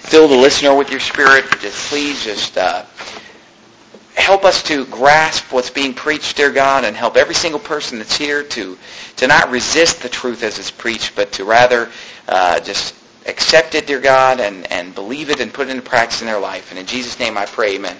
fill the listener with your Spirit. Please help us to grasp what's being preached, dear God, and help every single person that's here to not resist the truth as it's preached, but to rather just accept it, dear God, and believe it and put it into practice in their life. And in Jesus' name I pray, amen.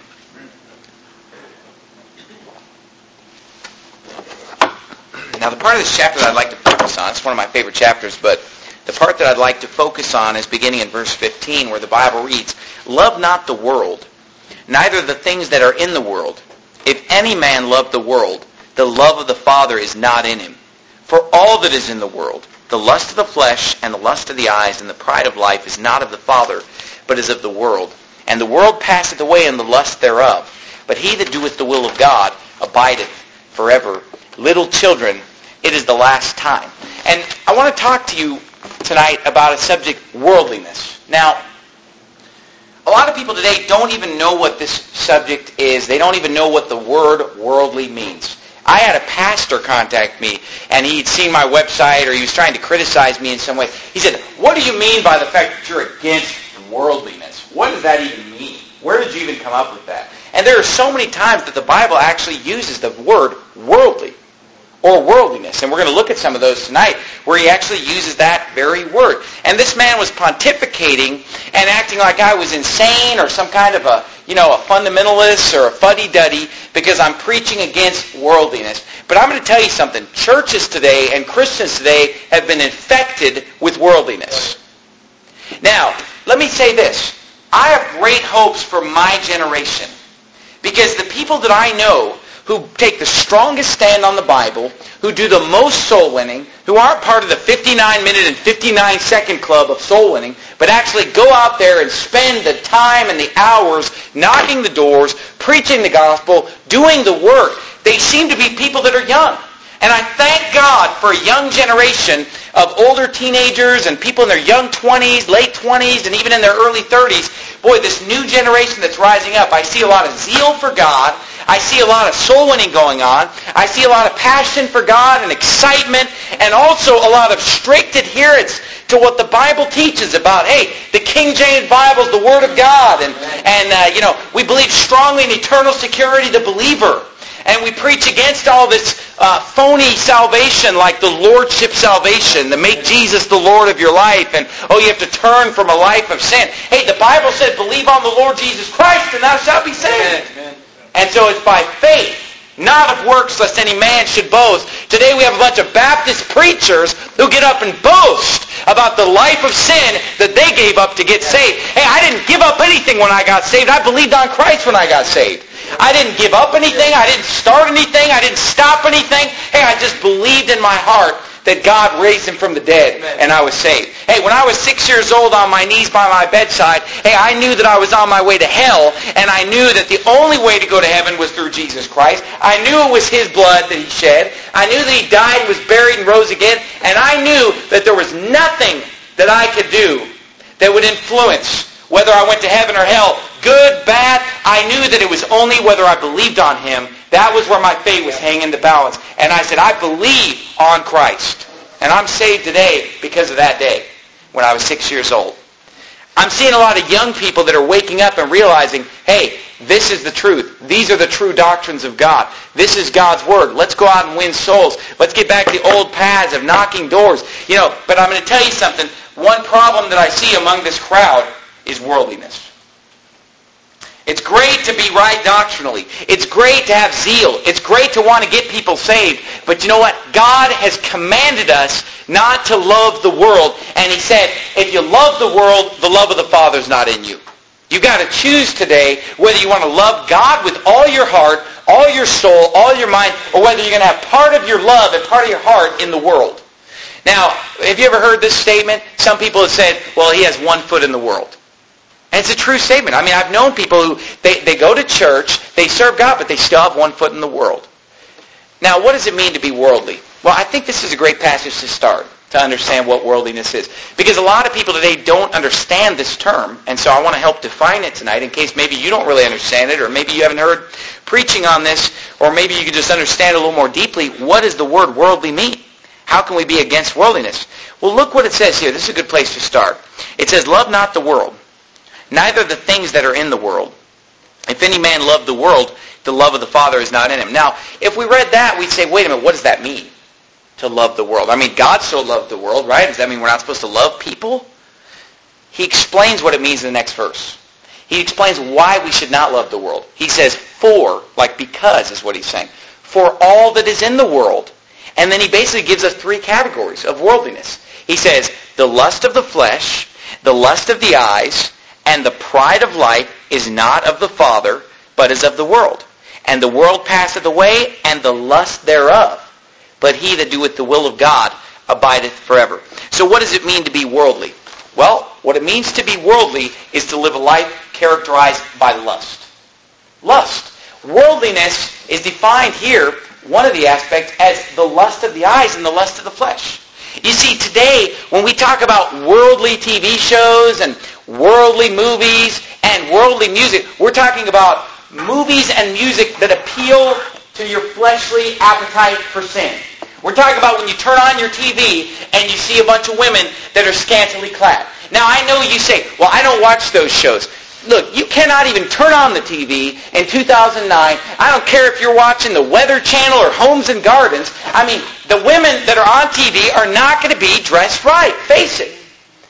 Now, the part of this chapter that I'd like to focus on, it's one of my favorite chapters, but the part that I'd like to focus on is beginning in verse 15, where the Bible reads, "Love not the world, neither the things that are in the world. If any man love the world, the love of the Father is not in him. For all that is in the world, the lust of the flesh and the lust of the eyes and the pride of life is not of the Father, but is of the world. And the world passeth away in the lust thereof. But he that doeth the will of God abideth forever. Little children, it is the last time." And I want to talk to you tonight about a subject, worldliness. Now, a lot of people today don't even know what this subject is. They don't even know what the word worldly means. I had a pastor contact me, and he'd seen my website, or he was trying to criticize me in some way. He said, "What do you mean by the fact that you're against worldliness? What does that even mean? Where did you even come up with that?" And there are so many times that the Bible actually uses the word worldly or worldliness. And we're going to look at some of those tonight where he actually uses that very word. And this man was pontificating and acting like I was insane or some kind of a fundamentalist or a fuddy-duddy because I'm preaching against worldliness. But I'm going to tell you something. Churches today and Christians today have been infected with worldliness. Now, let me say this. I have great hopes for my generation because the people that I know who take the strongest stand on the Bible, who do the most soul winning, who aren't part of the 59-minute and 59-second club of soul winning, but actually go out there and spend the time and the hours knocking the doors, preaching the gospel, doing the work. They seem to be people that are young. And I thank God for a young generation of older teenagers and people in their young 20s, late 20s, and even in their early 30s. Boy, this new generation that's rising up, I see a lot of zeal for God. I see a lot of soul winning going on. I see a lot of passion for God and excitement, and also a lot of strict adherence to what the Bible teaches about, hey, the King James Bible is the Word of God, and we believe strongly in eternal security of the believer. And we preach against all this phony salvation like the Lordship salvation, to make Jesus the Lord of your life, and you have to turn from a life of sin. Hey, the Bible said, believe on the Lord Jesus Christ and thou shalt be saved. Amen. And so it's by faith, not of works, lest any man should boast. Today we have a bunch of Baptist preachers who get up and boast about the life of sin that they gave up to get saved. Hey, I didn't give up anything when I got saved. I believed on Christ when I got saved. I didn't give up anything. I didn't start anything. I didn't stop anything. Hey, I just believed in my heart that God raised him from the dead, and I was saved. Hey, when I was 6 years old on my knees by my bedside, hey, I knew that I was on my way to hell, and I knew that the only way to go to heaven was through Jesus Christ. I knew it was his blood that he shed. I knew that he died, was buried, and rose again, and I knew that there was nothing that I could do that would influence whether I went to heaven or hell, good, bad. I knew that it was only whether I believed on him. That was where my fate was hanging in the balance. And I said, I believe on Christ. And I'm saved today because of that day when I was 6 years old. I'm seeing a lot of young people that are waking up and realizing, hey, this is the truth. These are the true doctrines of God. This is God's Word. Let's go out and win souls. Let's get back to the old paths of knocking doors. But I'm going to tell you something. One problem that I see among this crowd is worldliness. It's great to be right doctrinally. It's great to have zeal. It's great to want to get people saved. But you know what? God has commanded us not to love the world. And he said, if you love the world, the love of the Father is not in you. You've got to choose today whether you want to love God with all your heart, all your soul, all your mind, or whether you're going to have part of your love and part of your heart in the world. Now, have you ever heard this statement? Some people have said, well, he has 1 foot in the world. And it's a true statement. I mean, I've known people who, they go to church, they serve God, but they still have 1 foot in the world. Now, what does it mean to be worldly? Well, I think this is a great passage to start, to understand what worldliness is. Because a lot of people today don't understand this term, and so I want to help define it tonight in case maybe you don't really understand it, or maybe you haven't heard preaching on this, or maybe you can just understand a little more deeply, what does the word worldly mean? How can we be against worldliness? Well, look what it says here. This is a good place to start. It says, love not the world, neither the things that are in the world. If any man love the world, the love of the Father is not in him. Now, if we read that, we'd say, wait a minute, what does that mean? To love the world. I mean, God so loved the world, right? Does that mean we're not supposed to love people? He explains what it means in the next verse. He explains why we should not love the world. He says, for, like because is what he's saying. For all that is in the world. And then he basically gives us three categories of worldliness. He says, the lust of the flesh, the lust of the eyes, and the pride of life is not of the Father, but is of the world. And the world passeth away, and the lust thereof. But he that doeth the will of God abideth forever. So what does it mean to be worldly? Well, what it means to be worldly is to live a life characterized by lust. Lust. Worldliness is defined here, one of the aspects, as the lust of the eyes and the lust of the flesh. You see, today, when we talk about worldly TV shows and worldly movies and worldly music, we're talking about movies and music that appeal to your fleshly appetite for sin. We're talking about when you turn on your TV and you see a bunch of women that are scantily clad. Now, I know you say, well, I don't watch those shows. Look, you cannot even turn on the TV in 2009. I don't care if you're watching the Weather Channel or Homes and Gardens. I mean, the women that are on TV are not going to be dressed right. Face it.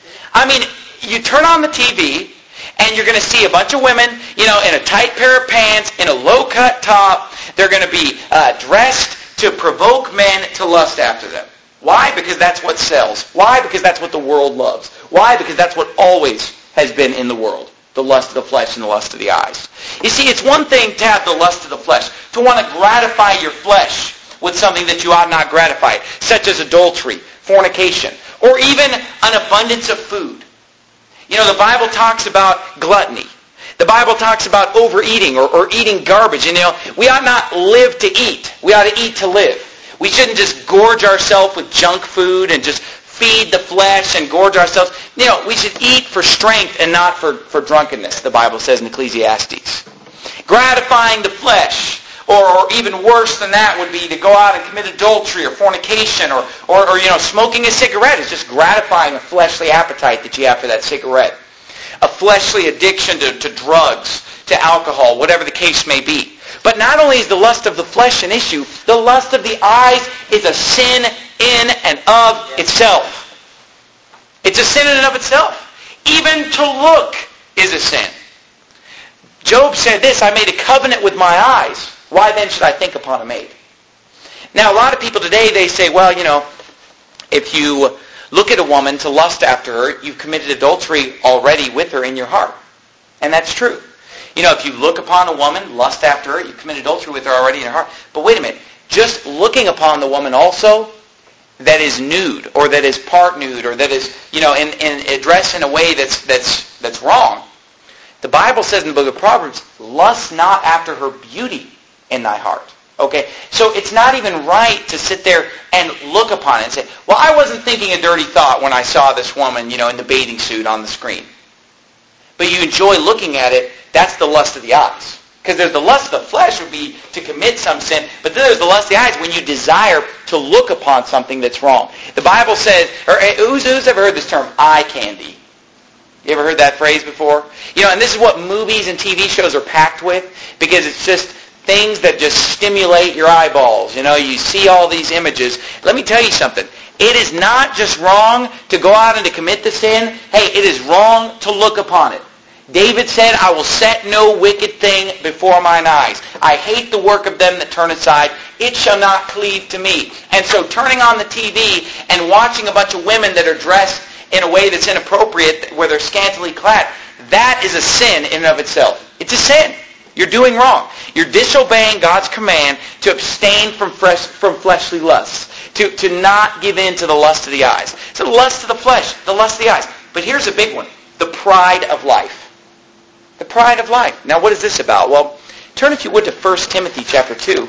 I mean, you turn on the TV and you're going to see a bunch of women, in a tight pair of pants, in a low-cut top. They're going to be dressed to provoke men to lust after them. Why? Because that's what sells. Why? Because that's what the world loves. Why? Because that's what always has been in the world. The lust of the flesh and the lust of the eyes. You see, it's one thing to have the lust of the flesh, to want to gratify your flesh with something that you ought not gratify, such as adultery, fornication, or even an abundance of food. The Bible talks about gluttony. The Bible talks about overeating or eating garbage. We ought not live to eat. We ought to eat to live. We shouldn't just gorge ourselves with junk food and just feed the flesh and gorge ourselves. We should eat for strength and not for drunkenness, the Bible says in Ecclesiastes. Gratifying the flesh, or even worse than that, would be to go out and commit adultery or fornication or smoking a cigarette is just gratifying a fleshly appetite that you have for that cigarette. A fleshly addiction to drugs, to alcohol, whatever the case may be. But not only is the lust of the flesh an issue, the lust of the eyes is a sin in and of itself. It's a sin in and of itself. Even to look is a sin. Job said this, I made a covenant with my eyes. Why then should I think upon a maid? Now, a lot of people today, they say, well, if you look at a woman to lust after her, you've committed adultery already with her in your heart. And that's true. If you look upon a woman, lust after her, you've committed adultery with her already in your heart. But wait a minute. Just looking upon the woman also that is nude, or that is part nude, or that is, in dressed in a way that's wrong. The Bible says in the book of Proverbs, lust not after her beauty in thy heart. Okay? So it's not even right to sit there and look upon it and say, well, I wasn't thinking a dirty thought when I saw this woman, in the bathing suit on the screen. But you enjoy looking at it, that's the lust of the eyes. Because there's the lust of the flesh would be to commit some sin, but then there's the lust of the eyes when you desire to look upon something that's wrong. The Bible says, or who's ever heard this term, eye candy? You ever heard that phrase before? And this is what movies and TV shows are packed with, because it's just things that just stimulate your eyeballs. You see all these images. Let me tell you something. It is not just wrong to go out and to commit the sin. Hey, it is wrong to look upon it. David said, I will set no wicked thing before mine eyes. I hate the work of them that turn aside. It shall not cleave to me. And so turning on the TV and watching a bunch of women that are dressed in a way that's inappropriate, where they're scantily clad, that is a sin in and of itself. It's a sin. You're doing wrong. You're disobeying God's command to abstain from fleshly lusts, to not give in to the lust of the eyes. So the lust of the flesh, the lust of the eyes. But here's a big one, the pride of life. The pride of life. Now, what is this about? Well, turn, if you would, to 1 Timothy chapter 2.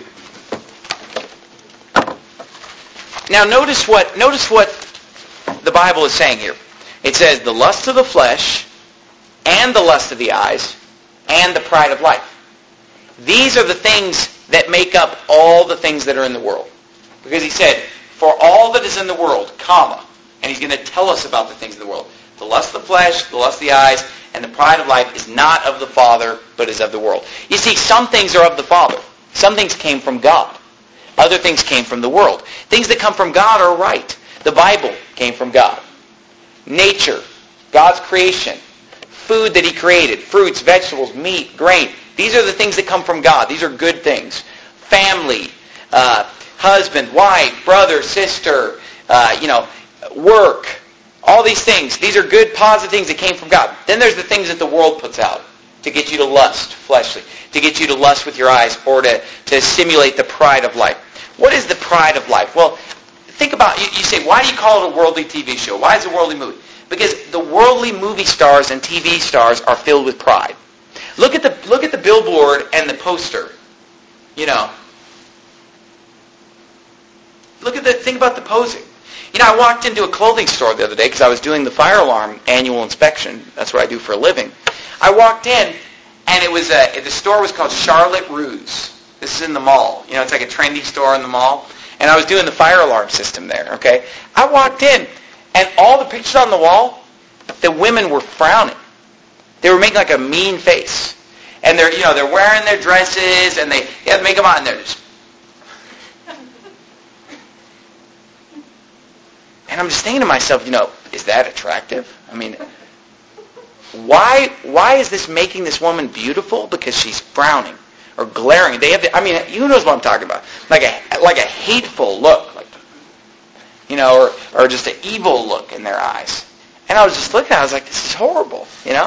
Now, notice what the Bible is saying here. It says, the lust of the flesh, and the lust of the eyes, and the pride of life. These are the things that make up all the things that are in the world. Because he said, for all that is in the world, comma, and he's going to tell us about the things in the world. The lust of the flesh, the lust of the eyes, and the pride of life is not of the Father, but is of the world. You see, some things are of the Father. Some things came from God. Other things came from the world. Things that come from God are right. The Bible came from God. Nature, God's creation, food that He created, fruits, vegetables, meat, grain. These are the things that come from God. These are good things. Family, husband, wife, brother, sister, work, all these things. These are good, positive things that came from God. Then there's the things that the world puts out to get you to lust fleshly, to get you to lust with your eyes, or to stimulate the pride of life. What is the pride of life? Well, think about, you say, why do you call it a worldly TV show? Why is it a worldly movie? Because the worldly movie stars and TV stars are filled with pride. Look at the billboard and the poster. Think about the posing. I walked into a clothing store the other day because I was doing the fire alarm annual inspection. That's what I do for a living. I walked in, and the store was called Charlotte Russe. This is in the mall. It's like a trendy store in the mall. And I was doing the fire alarm system there, okay? I walked in, and all the pictures on the wall, the women were frowning. They were making like a mean face. And they're wearing their dresses, and they have makeup on, and they're just... And I'm just thinking to myself, is that attractive? I mean, why is this making this woman beautiful? Because she's frowning or glaring. Who knows what I'm talking about? Like a hateful look, or just an evil look in their eyes. And I was just looking at it, I was like, this is horrible,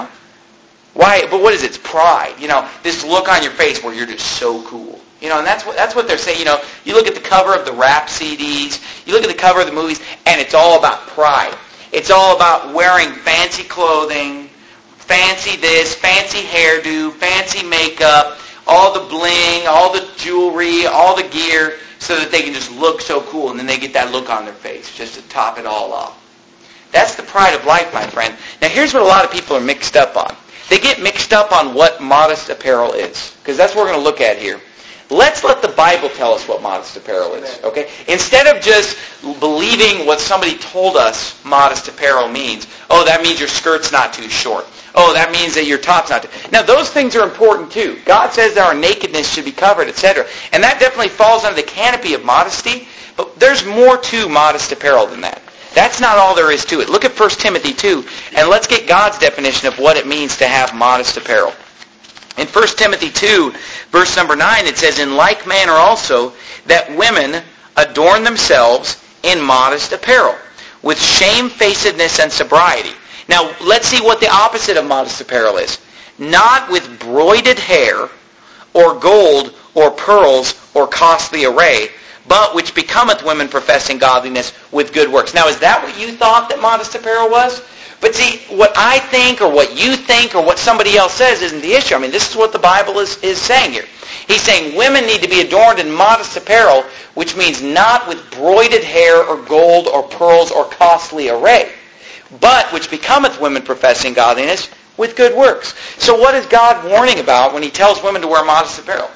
Why? But what is it? It's pride. This look on your face where you're just so cool. And that's what they're saying. You look at the cover of the rap CDs, you look at the cover of the movies, and it's all about pride. It's all about wearing fancy clothing, fancy this, fancy hairdo, fancy makeup, all the bling, all the jewelry, all the gear, so that they can just look so cool, and then they get that look on their face just to top it all off. That's the pride of life, my friend. Now, here's what a lot of people are mixed up on. They get mixed up on what modest apparel is, because that's what we're going to look at here. Let's let the Bible tell us what modest apparel is, okay? Instead of just believing what somebody told us modest apparel means. Oh, that means your skirt's not too short. Oh, that means that your top's not too... Now, those things are important too. God says that our nakedness should be covered, etc. And that definitely falls under the canopy of modesty, but there's more to modest apparel than that. That's not all there is to it. Look at 1 Timothy 2, and let's get God's definition of what it means to have modest apparel. In 1 Timothy 2, verse number 9, it says, "In like manner also, that women adorn themselves in modest apparel, with shamefacedness and sobriety." Now, let's see what the opposite of modest apparel is. "Not with broided hair, or gold, or pearls, or costly array, but which becometh women professing godliness with good works." Now, is that what you thought that modest apparel was? But see, what I think or what you think or what somebody else says isn't the issue. This is what the Bible is saying here. He's saying women need to be adorned in modest apparel, which means not with broided hair or gold or pearls or costly array, but which becometh women professing godliness with good works. So what is God warning about when He tells women to wear modest apparel?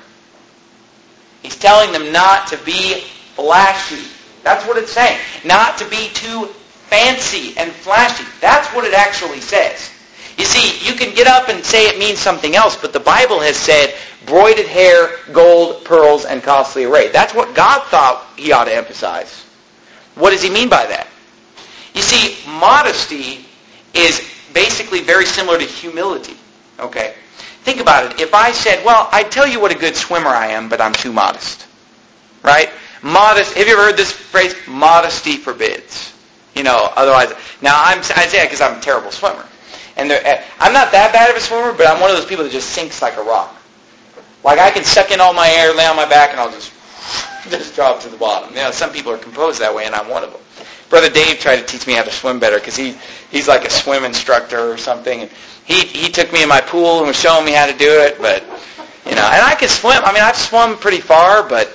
He's telling them not to be flashy. That's what it's saying. Not to be too fancy and flashy. That's what it actually says. You see, you can get up and say it means something else, but the Bible has said broided hair, gold, pearls, and costly array. That's what God thought He ought to emphasize. What does He mean by that? You see, modesty is basically very similar to humility. Okay? Think about it. If I said, well, I tell you what a good swimmer I am, but I'm too modest. Right? Modest. Have you ever heard this phrase? Modesty forbids. Otherwise. Now, I say that because I'm a terrible swimmer. And I'm not that bad of a swimmer, but I'm one of those people that just sinks like a rock. Like I can suck in all my air, lay on my back, and I'll just drop to the bottom. Some people are composed that way, and I'm one of them. Brother Dave tried to teach me how to swim better because he's like a swim instructor or something. And he took me in my pool and was showing me how to do it, but and I can swim. I've swum pretty far, but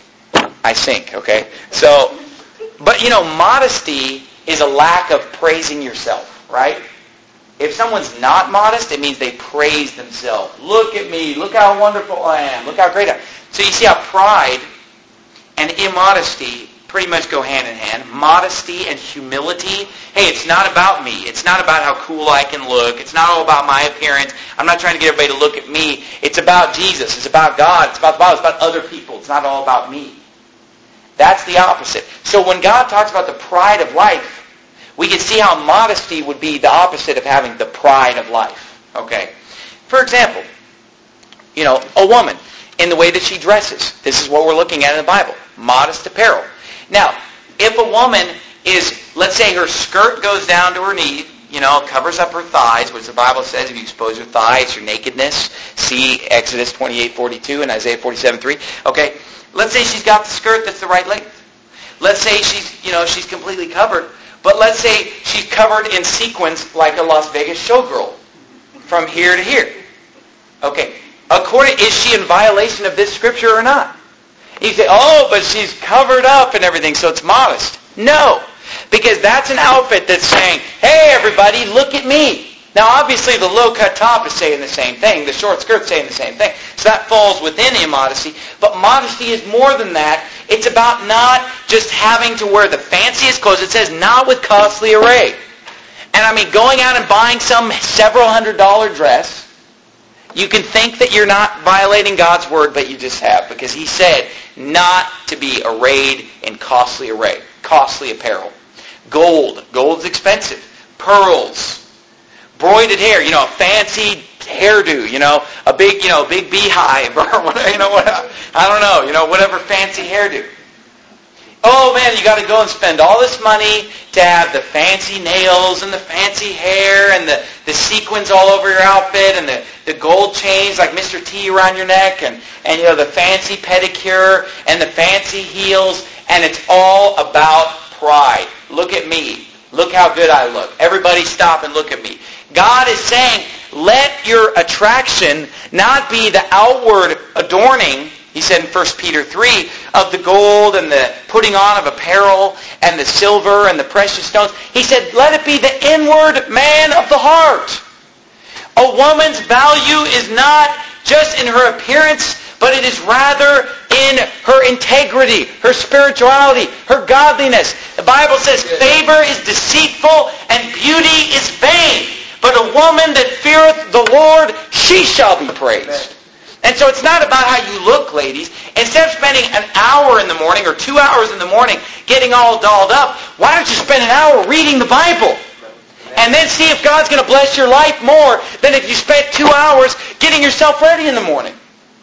I sink. Okay, so but modesty is a lack of praising yourself, right? If someone's not modest, it means they praise themselves. Look at me. Look how wonderful I am. Look how great I am. So you see how pride and immodesty pretty much go hand in hand. Modesty and humility. Hey, it's not about me. It's not about how cool I can look. It's not all about my appearance. I'm not trying to get everybody to look at me. It's about Jesus. It's about God. It's about the Bible. It's about other people. It's not all about me. That's the opposite. So when God talks about the pride of life, we can see how modesty would be the opposite of having the pride of life. Okay? For example, a woman, in the way that she dresses. This is what we're looking at in the Bible. Modest apparel. Now, if a woman is, let's say her skirt goes down to her knee, covers up her thighs, which the Bible says if you expose your thighs, your nakedness. See Exodus 28:42 and Isaiah 47:3. Okay? Let's say she's got the skirt that's the right length. Let's say she's completely covered. But let's say she's covered in sequins like a Las Vegas showgirl from here to here. Okay. Is she in violation of this scripture or not? You say, but she's covered up and everything, so it's modest. No. Because that's an outfit that's saying, hey, everybody, look at me. Now, obviously, the low-cut top is saying the same thing. The short skirt's saying the same thing. So that falls within immodesty. But modesty is more than that. It's about not just having to wear the fanciest clothes. It says, not with costly array. And going out and buying some several $100 dress, you can think that you're not violating God's word, but you just have. Because He said not to be arrayed in costly array, costly apparel. Gold's expensive. Pearls. Broided hair, a fancy hairdo, a big beehive, or I don't know, whatever fancy hairdo. Oh man, you got to go and spend all this money to have the fancy nails and the fancy hair and the sequins all over your outfit and the gold chains like Mr. T around your neck and the fancy pedicure and the fancy heels, and it's all about pride. Look at me. Look how good I look. Everybody stop and look at me. God is saying, let your attraction not be the outward adorning, He said in 1 Peter 3, of the gold and the putting on of apparel and the silver and the precious stones. He said, let it be the inward man of the heart. A woman's value is not just in her appearance, but it is rather in her integrity, her spirituality, her godliness. The Bible says favor is deceitful and beauty is vain. But a woman that feareth the Lord, she shall be praised. And so it's not about how you look, ladies. Instead of spending an hour in the morning or 2 hours in the morning getting all dolled up, why don't you spend an hour reading the Bible? And then see if God's going to bless your life more than if you spent 2 hours getting yourself ready in the morning.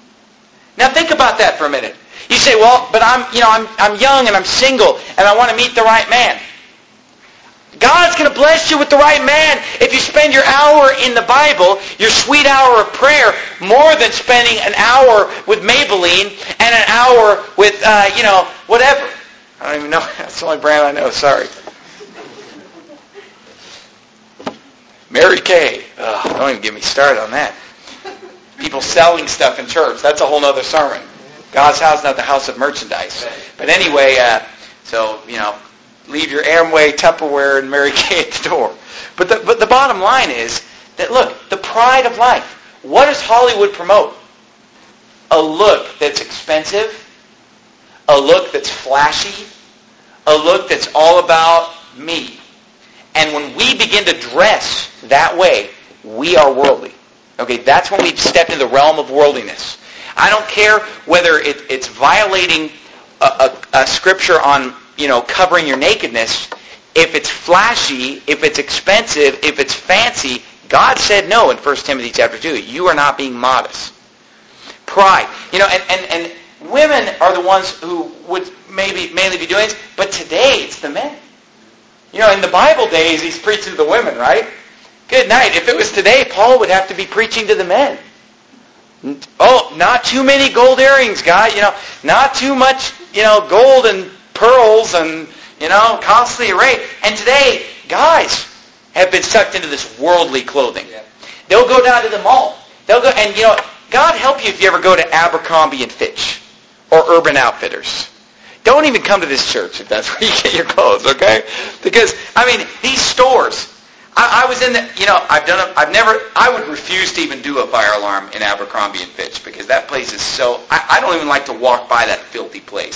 Now think about that for a minute. You say, well, but I'm young and I'm single and I want to meet the right man. God's going to bless you with the right man if you spend your hour in the Bible, your sweet hour of prayer, more than spending an hour with Maybelline and an hour with, whatever. I don't even know. That's the only brand I know. Sorry. Mary Kay. Don't even get me started on that. People selling stuff in church. That's a whole other sermon. God's house, not the house of merchandise. But anyway, leave your Amway, Tupperware, and Mary Kay at the door. But the bottom line is that, look, the pride of life. What does Hollywood promote? A look that's expensive, a look that's flashy, a look that's all about me. And when we begin to dress that way, we are worldly. Okay, that's when we've stepped into the realm of worldliness. I don't care whether it's violating a scripture on covering your nakedness. If it's flashy, if it's expensive, if it's fancy, God said no in 1 Timothy chapter 2. You are not being modest. Pride. And women are the ones who would mainly be doing this, but today it's the men. In the Bible days, He's preaching to the women, right? Good night. If it was today, Paul would have to be preaching to the men. Oh, not too many gold earrings, guys. Not too much, gold and pearls and, costly array. And today, guys have been sucked into this worldly clothing. Yeah. They'll go down to the mall. They'll go, and God help you if you ever go to Abercrombie and Fitch or Urban Outfitters. Don't even come to this church if that's where you get your clothes, okay? Because, these stores, I was in the, I would refuse to even do a fire alarm in Abercrombie and Fitch because that place is so, I don't even like to walk by that filthy place.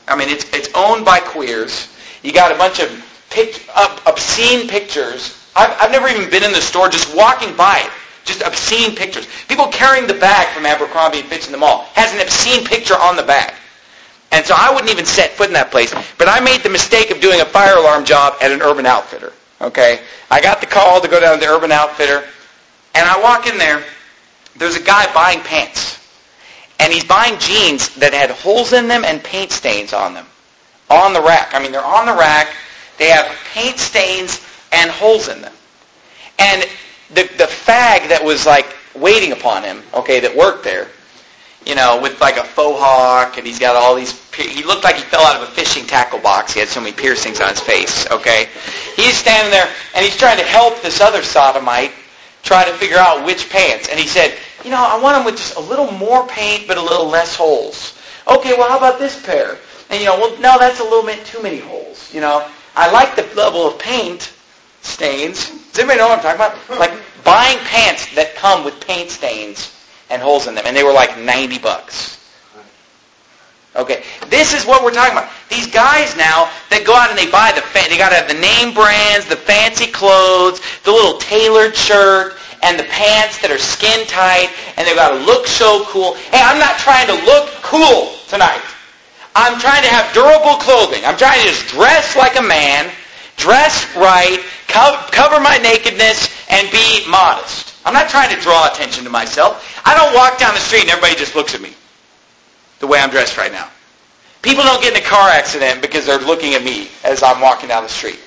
I mean, it's owned by queers. You got a bunch of obscene pictures. I've never even been in the store, just walking by it. Just obscene pictures. People carrying the bag from Abercrombie & Fitch in the mall has an obscene picture on the bag. And so I wouldn't even set foot in that place. But I made the mistake of doing a fire alarm job at an Urban Outfitter. Okay? I got the call to go down to the Urban Outfitter. And I walk in there. There's a guy buying pants. And he's buying jeans that had holes in them and paint stains on them. On the rack. I mean, they're on the rack. They have paint stains and holes in them. And the fag that was like waiting upon him, okay, that worked there, with like a faux hawk, and he's got all these, he looked like he fell out of a fishing tackle box. He had so many piercings on his face, okay. He's standing there, and he's trying to help this other sodomite try to figure out which pants. And he said, I want them with just a little more paint, but a little less holes. Okay, well, how about this pair? And, no, that's a little bit too many holes. I like the level of paint stains. Does anybody know what I'm talking about? Like buying pants that come with paint stains and holes in them. And they were like $90. Okay, this is what we're talking about. These guys now that go out and they buy they got to have the name brands, the fancy clothes, the little tailored shirt, and the pants that are skin tight, and they've got to look so cool. Hey, I'm not trying to look cool tonight. I'm trying to have durable clothing. I'm trying to just dress like a man, dress right, cover my nakedness, and be modest. I'm not trying to draw attention to myself. I don't walk down the street and everybody just looks at me the way I'm dressed right now. People don't get in a car accident because they're looking at me as I'm walking down the street.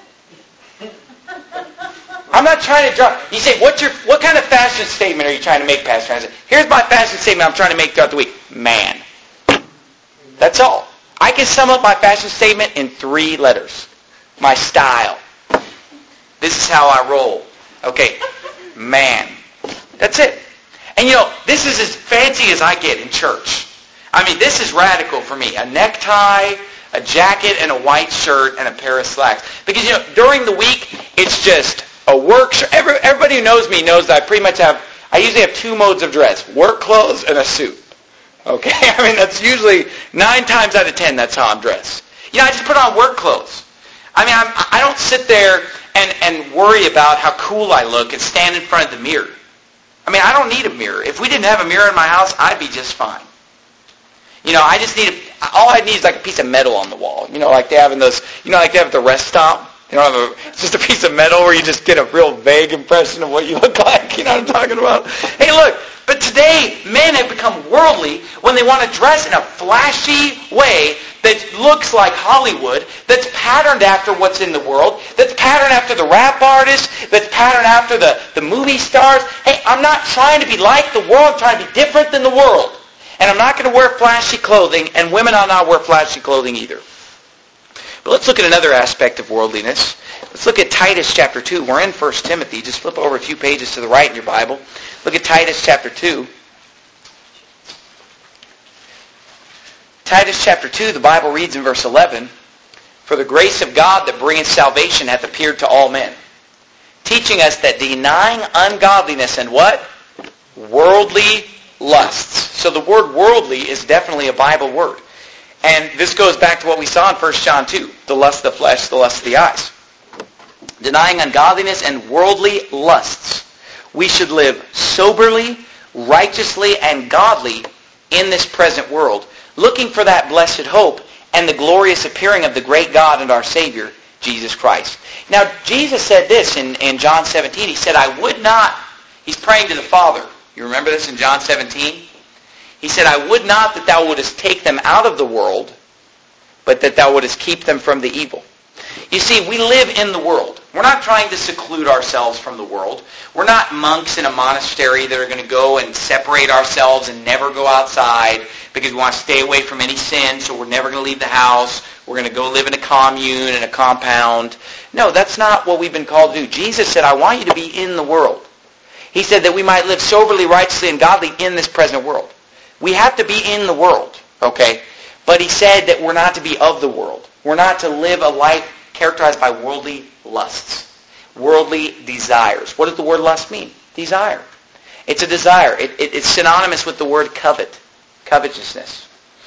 I'm not trying to draw. You say, what kind of fashion statement are you trying to make, Pastor? I say, here's my fashion statement I'm trying to make throughout the week. Man. That's all. I can sum up my fashion statement in 3 letters. My style. This is how I roll. Okay. Man. That's it. And this is as fancy as I get in church. I mean, this is radical for me. A necktie, a jacket, and a white shirt, and a pair of slacks. Because, during the week, it's just a work shirt. Everybody who knows me knows that I usually have 2 modes of dress. Work clothes and a suit. Okay? I mean, that's usually 9 times out of 10, that's how I'm dressed. I just put on work clothes. I mean, I don't sit there and worry about how cool I look and stand in front of the mirror. I mean, I don't need a mirror. If we didn't have a mirror in my house, I'd be just fine. I just need all I need is like a piece of metal on the wall. Like they have in those, like they have at the rest stop. It's just a piece of metal where you just get a real vague impression of what you look like. You know what I'm talking about? Hey, look, but today men have become worldly when they want to dress in a flashy way that looks like Hollywood, that's patterned after what's in the world, that's patterned after the rap artists, that's patterned after the movie stars. Hey, I'm not trying to be like the world. I'm trying to be different than the world. And I'm not going to wear flashy clothing, and women ought not wear flashy clothing either. But let's look at another aspect of worldliness. Let's look at Titus chapter 2. We're in 1 Timothy. Just flip over a few pages to the right in your Bible. Look at Titus chapter 2. Titus chapter 2, the Bible reads in verse 11, "For the grace of God that bringeth salvation hath appeared to all men, teaching us that denying ungodliness and" what? "Worldly lusts." So the word worldly is definitely a Bible word. And this goes back to what we saw in 1 John 2, the lust of the flesh, the lust of the eyes. Denying ungodliness and worldly lusts, we should live soberly, righteously, and godly in this present world, looking for that blessed hope and the glorious appearing of the great God and our Savior, Jesus Christ. Now, Jesus said this in John 17. He said, "I would not," he's praying to the Father. You remember this in John 17? He said, "I would not that thou wouldest take them out of the world, but that thou wouldest keep them from the evil." You see, we live in the world. We're not trying to seclude ourselves from the world. We're not monks in a monastery that are going to go and separate ourselves and never go outside because we want to stay away from any sin, so we're never going to leave the house. We're going to go live in a commune, in a compound. No, that's not what we've been called to do. Jesus said, "I want you to be in the world." He said that we might live soberly, righteously, and godly in this present world. We have to be in the world, okay? But he said that we're not to be of the world. We're not to live a life characterized by worldly lusts, worldly desires. What does the word lust mean? Desire. It's a desire. It's synonymous with the word covet, covetousness.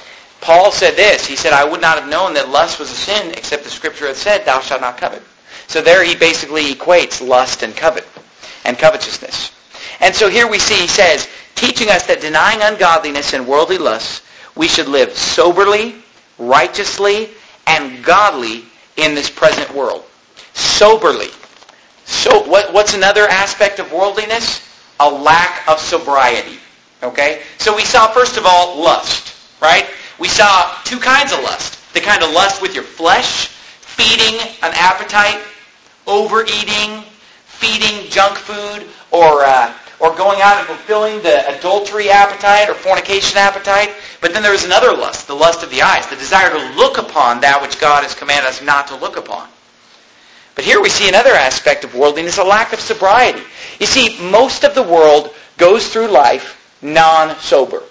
Paul said this. He said, I would not have known that lust was a sin except the Scripture had said, thou shalt not covet. So there he basically equates lust and covetousness. And so here we see, he says, teaching us that denying ungodliness and worldly lusts, we should live soberly, righteously, and godly in this present world. Soberly. So what's another aspect of worldliness? A lack of sobriety. Okay? So we saw, first of all, lust. Right? We saw two kinds of lust. The kind of lust with your flesh, feeding an appetite, overeating, feeding junk food, or going out and fulfilling the adultery appetite or fornication appetite. But then there is another lust, the lust of the eyes, the desire to look upon that which God has commanded us not to look upon. But here we see another aspect of worldliness, a lack of sobriety. You see, most of the world goes through life non-sober.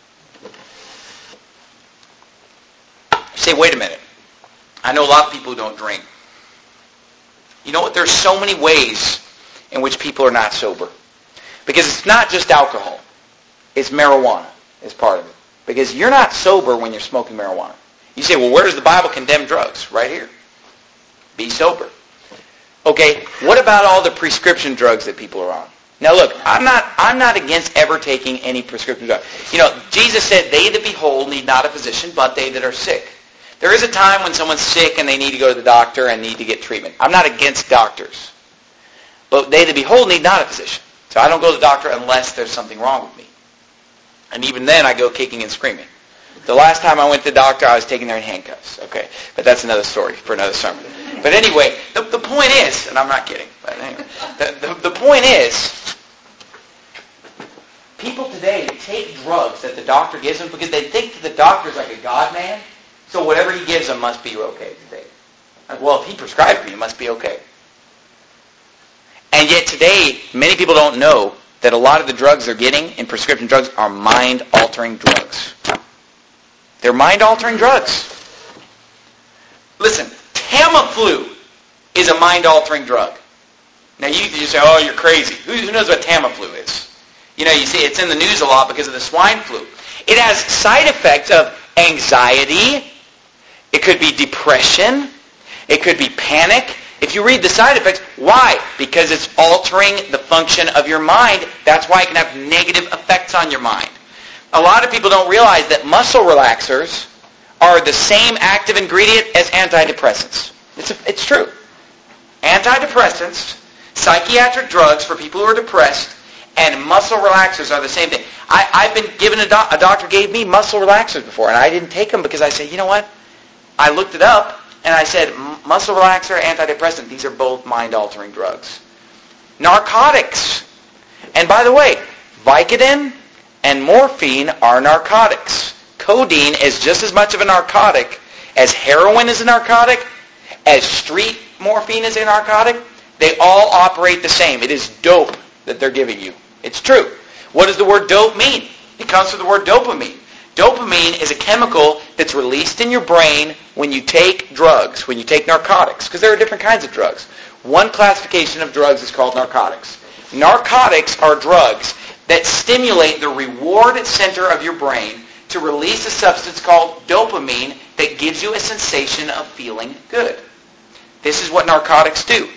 You say, wait a minute. I know a lot of people who don't drink. You know what? There's so many ways in which people are not sober. Because it's not just alcohol. It's marijuana is part of it. Because you're not sober when you're smoking marijuana. You say, well, where does the Bible condemn drugs? Right here. Be sober. Okay, what about all the prescription drugs that people are on? Now look, I'm not against ever taking any prescription drug. You know, Jesus said, they that be whole need not a physician, but they that are sick. There is a time when someone's sick and they need to go to the doctor and need to get treatment. I'm not against doctors. But they that be whole need not a physician. So I don't go to the doctor unless there's something wrong with me. And even then I go kicking and screaming. The last time I went to the doctor, I was taken there in handcuffs. Okay, but that's another story for another sermon. But anyway, the point is, and I'm not kidding, but anyway, the point is, people today take drugs that the doctor gives them because they think that the doctor's like a God man, so whatever he gives them must be okay today. Well, if he prescribed me, it must be okay. And yet today, many people don't know that a lot of the drugs they're getting in prescription drugs are mind-altering drugs. They're mind-altering drugs. Listen, Tamiflu is a mind-altering drug. Now you say, oh, you're crazy. Who knows what Tamiflu is? You know, you see it's in the news a lot because of the swine flu. It has side effects of anxiety. It could be depression. It could be panic. If you read the side effects, why? Because it's altering the function of your mind. That's why it can have negative effects on your mind. A lot of people don't realize that muscle relaxers are the same active ingredient as antidepressants. It's true. Antidepressants, psychiatric drugs for people who are depressed, and muscle relaxers are the same thing. I've been given a doctor gave me muscle relaxers before, and I didn't take them because I said, you know what? I looked it up, and I said, muscle relaxer, antidepressant, these are both mind-altering drugs. Narcotics. And by the way, Vicodin and morphine are narcotics. Codeine is just as much of a narcotic as heroin is a narcotic, as street morphine is a narcotic. They all operate the same. It is dope that they're giving you. It's true. What does the word dope mean? It comes from the word dopamine. Dopamine is a chemical that's released in your brain when you take drugs, when you take narcotics, because there are different kinds of drugs. One classification of drugs is called narcotics. Narcotics are drugs that stimulate the reward center of your brain to release a substance called dopamine that gives you a sensation of feeling good. This is what narcotics do.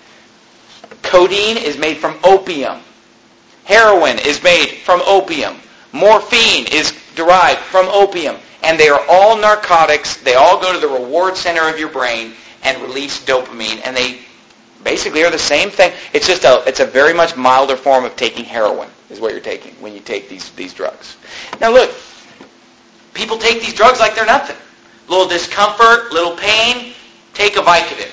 Codeine is made from opium. Heroin is made from opium. Morphine is derived from opium. And they are all narcotics. They all go to the reward center of your brain and release dopamine. And they basically are the same thing. It's a very much milder form of taking heroin is what you're taking when you take these drugs. Now look, people take these drugs like they're nothing. Little discomfort, little pain, take a Vicodin.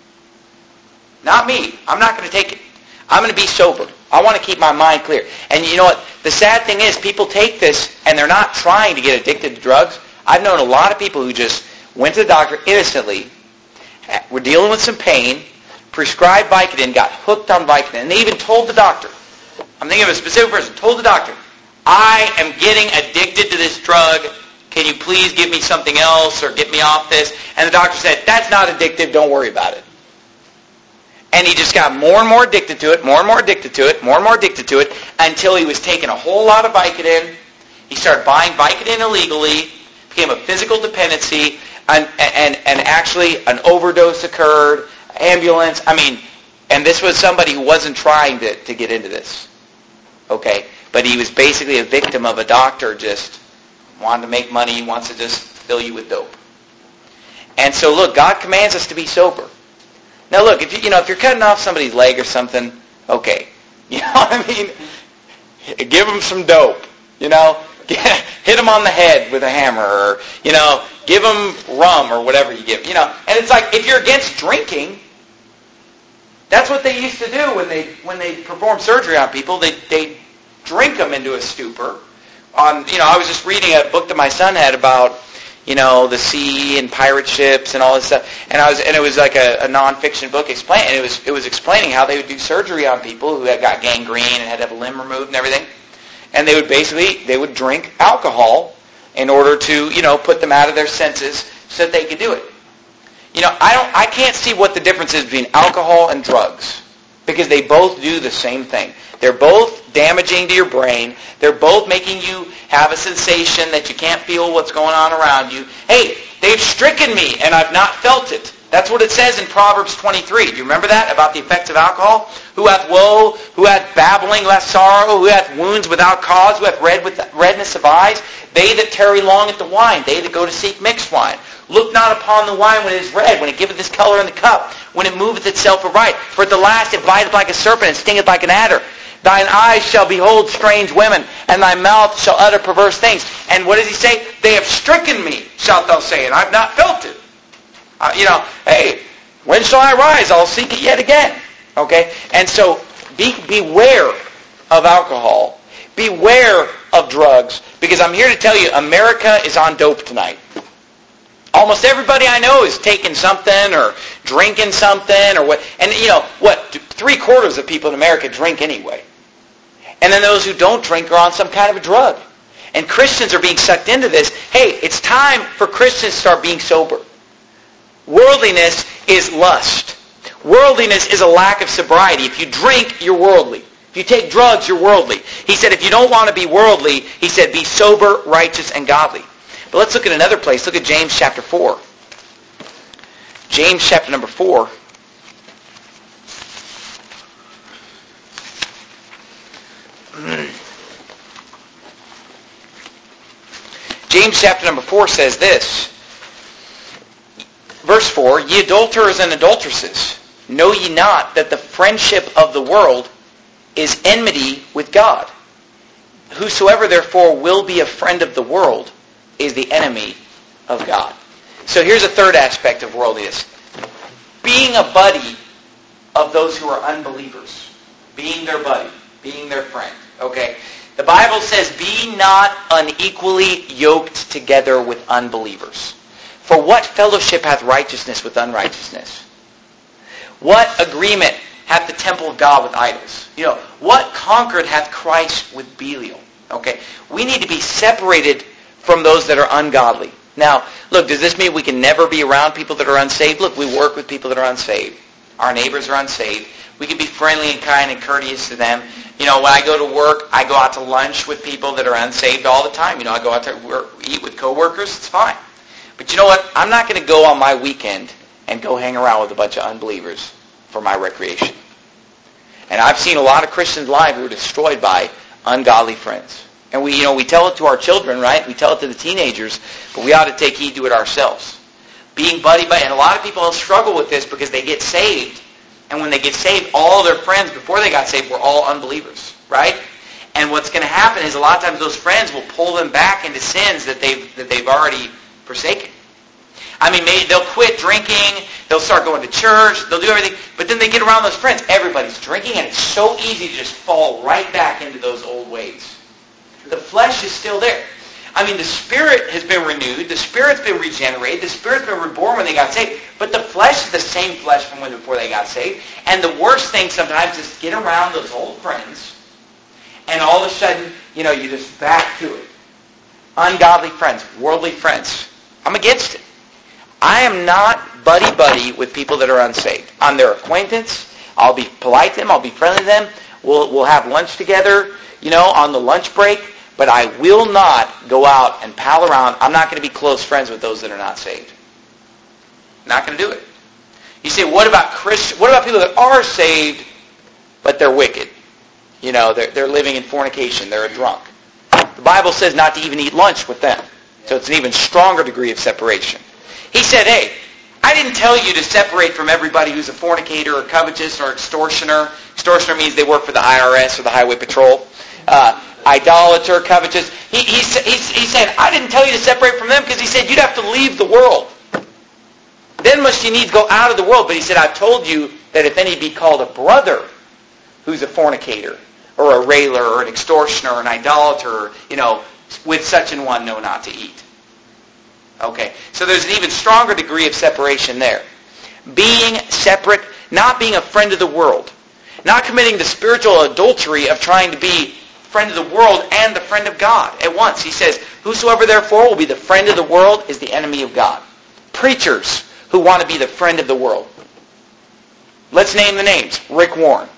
Not me. I'm not going to take it. I'm going to be sober. I want to keep my mind clear. And you know what? The sad thing is people take this and they're not trying to get addicted to drugs. I've known a lot of people who just went to the doctor innocently, were dealing with some pain, prescribed Vicodin, got hooked on Vicodin, and they even told the doctor, I'm thinking of a specific person, told the doctor, I am getting addicted to this drug. Can you please give me something else or get me off this? And the doctor said, that's not addictive. Don't worry about it. And he just got more and more addicted to it, more and more addicted to it, more and more addicted to it, until he was taking a whole lot of Vicodin. He started buying Vicodin illegally became a physical dependency, and actually an overdose occurred, ambulance. And this was somebody who wasn't trying to get into this. Okay? But he was basically a victim of a doctor just wanting to make money, wants to just fill you with dope. And so look, God commands us to be sober. Now look, if you're cutting off somebody's leg or something, okay. You know what I mean? Give them some dope. Hit them on the head with a hammer, or give them rum or whatever you give. And it's like, if you're against drinking, that's what they used to do when they perform surgery on people. They drink them into a stupor. I was just reading a book that my son had about the sea and pirate ships and all this stuff, and it was like a nonfiction book explaining. It was explaining how they would do surgery on people who had got gangrene and had to have a limb removed and everything, and they would drink alcohol in order to put them out of their senses so that they could do it. I can't see what the difference is between alcohol and drugs, because they both do the same thing. They're both damaging to your brain. They're both making you have a sensation that you can't feel what's going on around you. Hey, they've stricken me and I've not felt it. That's what it says in Proverbs 23. Do you remember that, about the effects of alcohol? Who hath woe, who hath babbling, who hath sorrow, who hath wounds without cause, who hath redness of eyes? They that tarry long at the wine, they that go to seek mixed wine. Look not upon the wine when it is red, when it giveth this color in the cup, when it moveth itself aright. For at the last it biteth like a serpent, and stingeth like an adder. Thine eyes shall behold strange women, and thy mouth shall utter perverse things. And what does he say? They have stricken me, shalt thou say, and I have not felt it. Hey, when shall I rise? I'll seek it yet again. Okay? And so beware of alcohol. Beware of drugs. Because I'm here to tell you, America is on dope tonight. Almost everybody I know is taking something or drinking something or what. And 3/4 of people in America drink anyway. And then those who don't drink are on some kind of a drug. And Christians are being sucked into this. Hey, it's time for Christians to start being sober. Worldliness is lust. Worldliness is a lack of sobriety. If you drink, you're worldly. If you take drugs, you're worldly. He said if you don't want to be worldly, he said be sober, righteous, and godly. But let's look at another place. Look at James chapter 4. James chapter number 4. James chapter number 4 says this. Verse 4, Ye adulterers and adulteresses, know ye not that the friendship of the world is enmity with God? Whosoever therefore will be a friend of the world is the enemy of God. So here's a third aspect of worldliness. Being a buddy of those who are unbelievers. Being their buddy. Being their friend. Okay? The Bible says, be not unequally yoked together with unbelievers. For what fellowship hath righteousness with unrighteousness? What agreement hath the temple of God with idols? What concord hath Christ with Belial? Okay? We need to be separated from those that are ungodly. Now, look, does this mean we can never be around people that are unsaved? Look, we work with people that are unsaved. Our neighbors are unsaved. We can be friendly and kind and courteous to them. When I go to work, I go out to lunch with people that are unsaved all the time. I go out to eat with coworkers. It's fine. But you know what? I'm not going to go on my weekend and go hang around with a bunch of unbelievers for my recreation. And I've seen a lot of Christians live who are destroyed by ungodly friends. And we tell it to our children, right? We tell it to the teenagers, but we ought to take heed to it ourselves. Being buddy-buddy. And a lot of people struggle with this because they get saved. And when they get saved, all their friends before they got saved were all unbelievers, right? And what's going to happen is a lot of times those friends will pull them back into sins that they've already forsaken. Maybe they'll quit drinking, they'll start going to church, they'll do everything, but then they get around those friends. Everybody's drinking, and it's so easy to just fall right back into those old ways. The flesh is still there. The spirit has been renewed, the spirit's been regenerated, the spirit's been reborn when they got saved, but the flesh is the same flesh from when before they got saved. And the worst thing sometimes is to get around those old friends, and all of a sudden, you're just back to it. Ungodly friends, worldly friends. I'm against it. I am not buddy-buddy with people that are unsaved. I'm their acquaintance. I'll be polite to them. I'll be friendly to them. We'll have lunch together, on the lunch break. But I will not go out and pal around. I'm not going to be close friends with those that are not saved. Not going to do it. You say, what about Christians? What about people that are saved, but they're wicked? You know, they're living in fornication. They're a drunk. The Bible says not to even eat lunch with them. So it's an even stronger degree of separation. He said, hey, I didn't tell you to separate from everybody who's a fornicator or covetous or extortioner. Extortioner means they work for the IRS or the Highway Patrol. Idolater, covetous. He's saying, I didn't tell you to separate from them because he said you'd have to leave the world. Then must you needs go out of the world. But he said, I've told you that if any be called a brother who's a fornicator or a railer or an extortioner or an idolater, with such an one know not to eat. Okay, so there's an even stronger degree of separation there. Being separate, not being a friend of the world. Not committing the spiritual adultery of trying to be friend of the world and the friend of God at once. He says, whosoever therefore will be the friend of the world is the enemy of God. Preachers who want to be the friend of the world. Let's name the names. Rick Warren.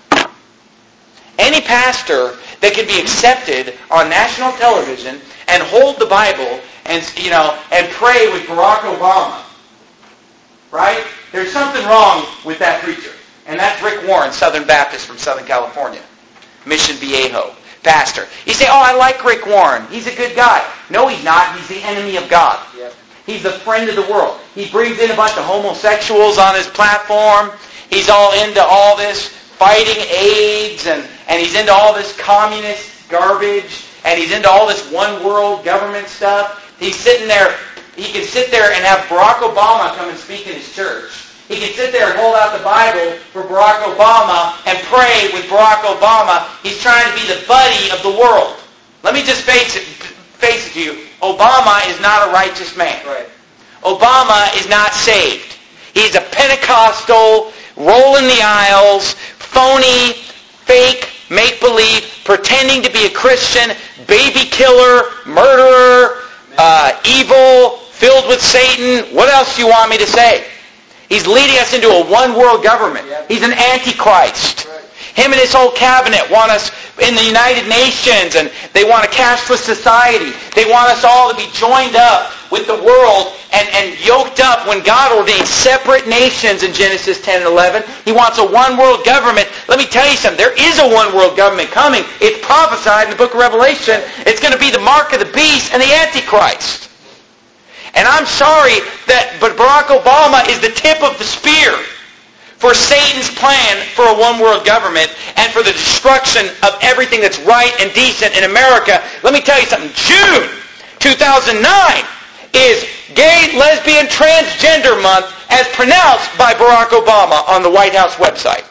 Any pastor that can be accepted on national television and hold the Bible and pray with Barack Obama, right? There's something wrong with that preacher. And that's Rick Warren, Southern Baptist from Southern California. Mission Viejo. Pastor. You say, I like Rick Warren. He's a good guy. No, he's not. He's the enemy of God. Yep. He's the friend of the world. He brings in a bunch of homosexuals on his platform. He's all into all this fighting AIDS, and he's into all this communist garbage, and he's into all this one world government stuff. He's sitting there. He can sit there and have Barack Obama come and speak in his church. He can sit there and hold out the Bible for Barack Obama and pray with Barack Obama. He's trying to be the buddy of the world. Let me just face it to you. Obama is not a righteous man. Right. Obama is not saved. He's a Pentecostal, rolling the aisles, phony, fake, make-believe, pretending to be a Christian, baby killer, murderer, evil, filled with Satan. What else do you want me to say? He's leading us into a one-world government. He's an antichrist. Him and his whole cabinet want us in the United Nations, and they want a cashless society. They want us all to be joined up with the world and yoked up when God ordained separate nations in Genesis 10 and 11. He wants a one-world government. Let me tell you something. There is a one-world government coming. It's prophesied in the book of Revelation. It's going to be the mark of the beast and the Antichrist. And I'm sorry but Barack Obama is the tip of the spear for Satan's plan for a one-world government and for the destruction of everything that's right and decent in America. Let me tell you something. June 2009 is Gay, Lesbian, Transgender Month as pronounced by Barack Obama on the White House website.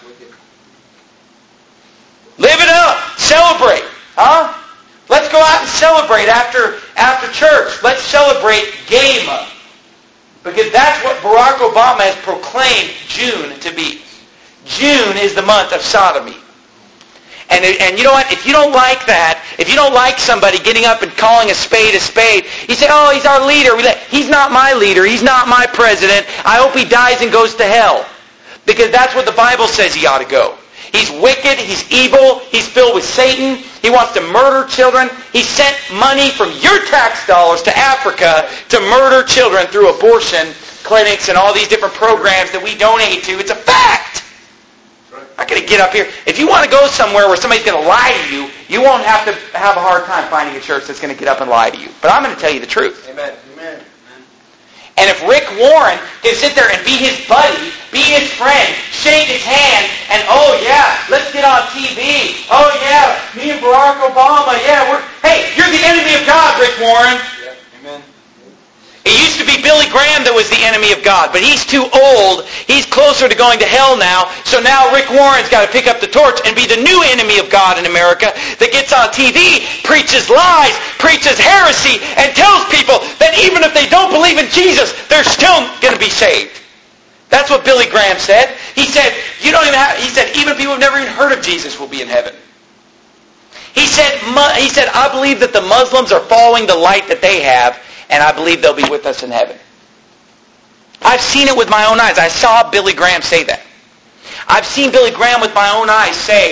Live it up. Celebrate. Huh? Let's go out and celebrate after church. Let's celebrate Gay Month. Because that's what Barack Obama has proclaimed June to be. June is the month of sodomy. And you know what? If you don't like that, if you don't like somebody getting up and calling a spade, you say, he's our leader. He's not my leader. He's not my president. I hope he dies and goes to hell. Because that's what the Bible says he ought to go. He's wicked. He's evil. He's filled with Satan. He wants to murder children. He sent money from your tax dollars to Africa to murder children through abortion clinics and all these different programs that we donate to. It's a fact. I'm not going to get up here. If you want to go somewhere where somebody's going to lie to you, you won't have to have a hard time finding a church that's going to get up and lie to you. But I'm going to tell you the truth. Amen. Amen. And if Rick Warren can sit there and be his buddy, be his friend, shake his hand, and let's get on TV. Me and Barack Obama, hey, you're the enemy of God, Rick Warren. Yeah. Amen. It used to be Billy Graham that was the enemy of God, but he's too old. He's closer to going to hell now. So now Rick Warren's got to pick up the torch and be the new enemy of God in America that gets on TV, preaches lies, preaches heresy, and tells people that even if they don't believe in Jesus, they're still going to be saved. That's what Billy Graham said. He said, even people who've never even heard of Jesus will be in heaven. He said, I believe that the Muslims are following the light that they have, and I believe they'll be with us in heaven. I've seen it with my own eyes. I saw Billy Graham say that. I've seen Billy Graham with my own eyes say,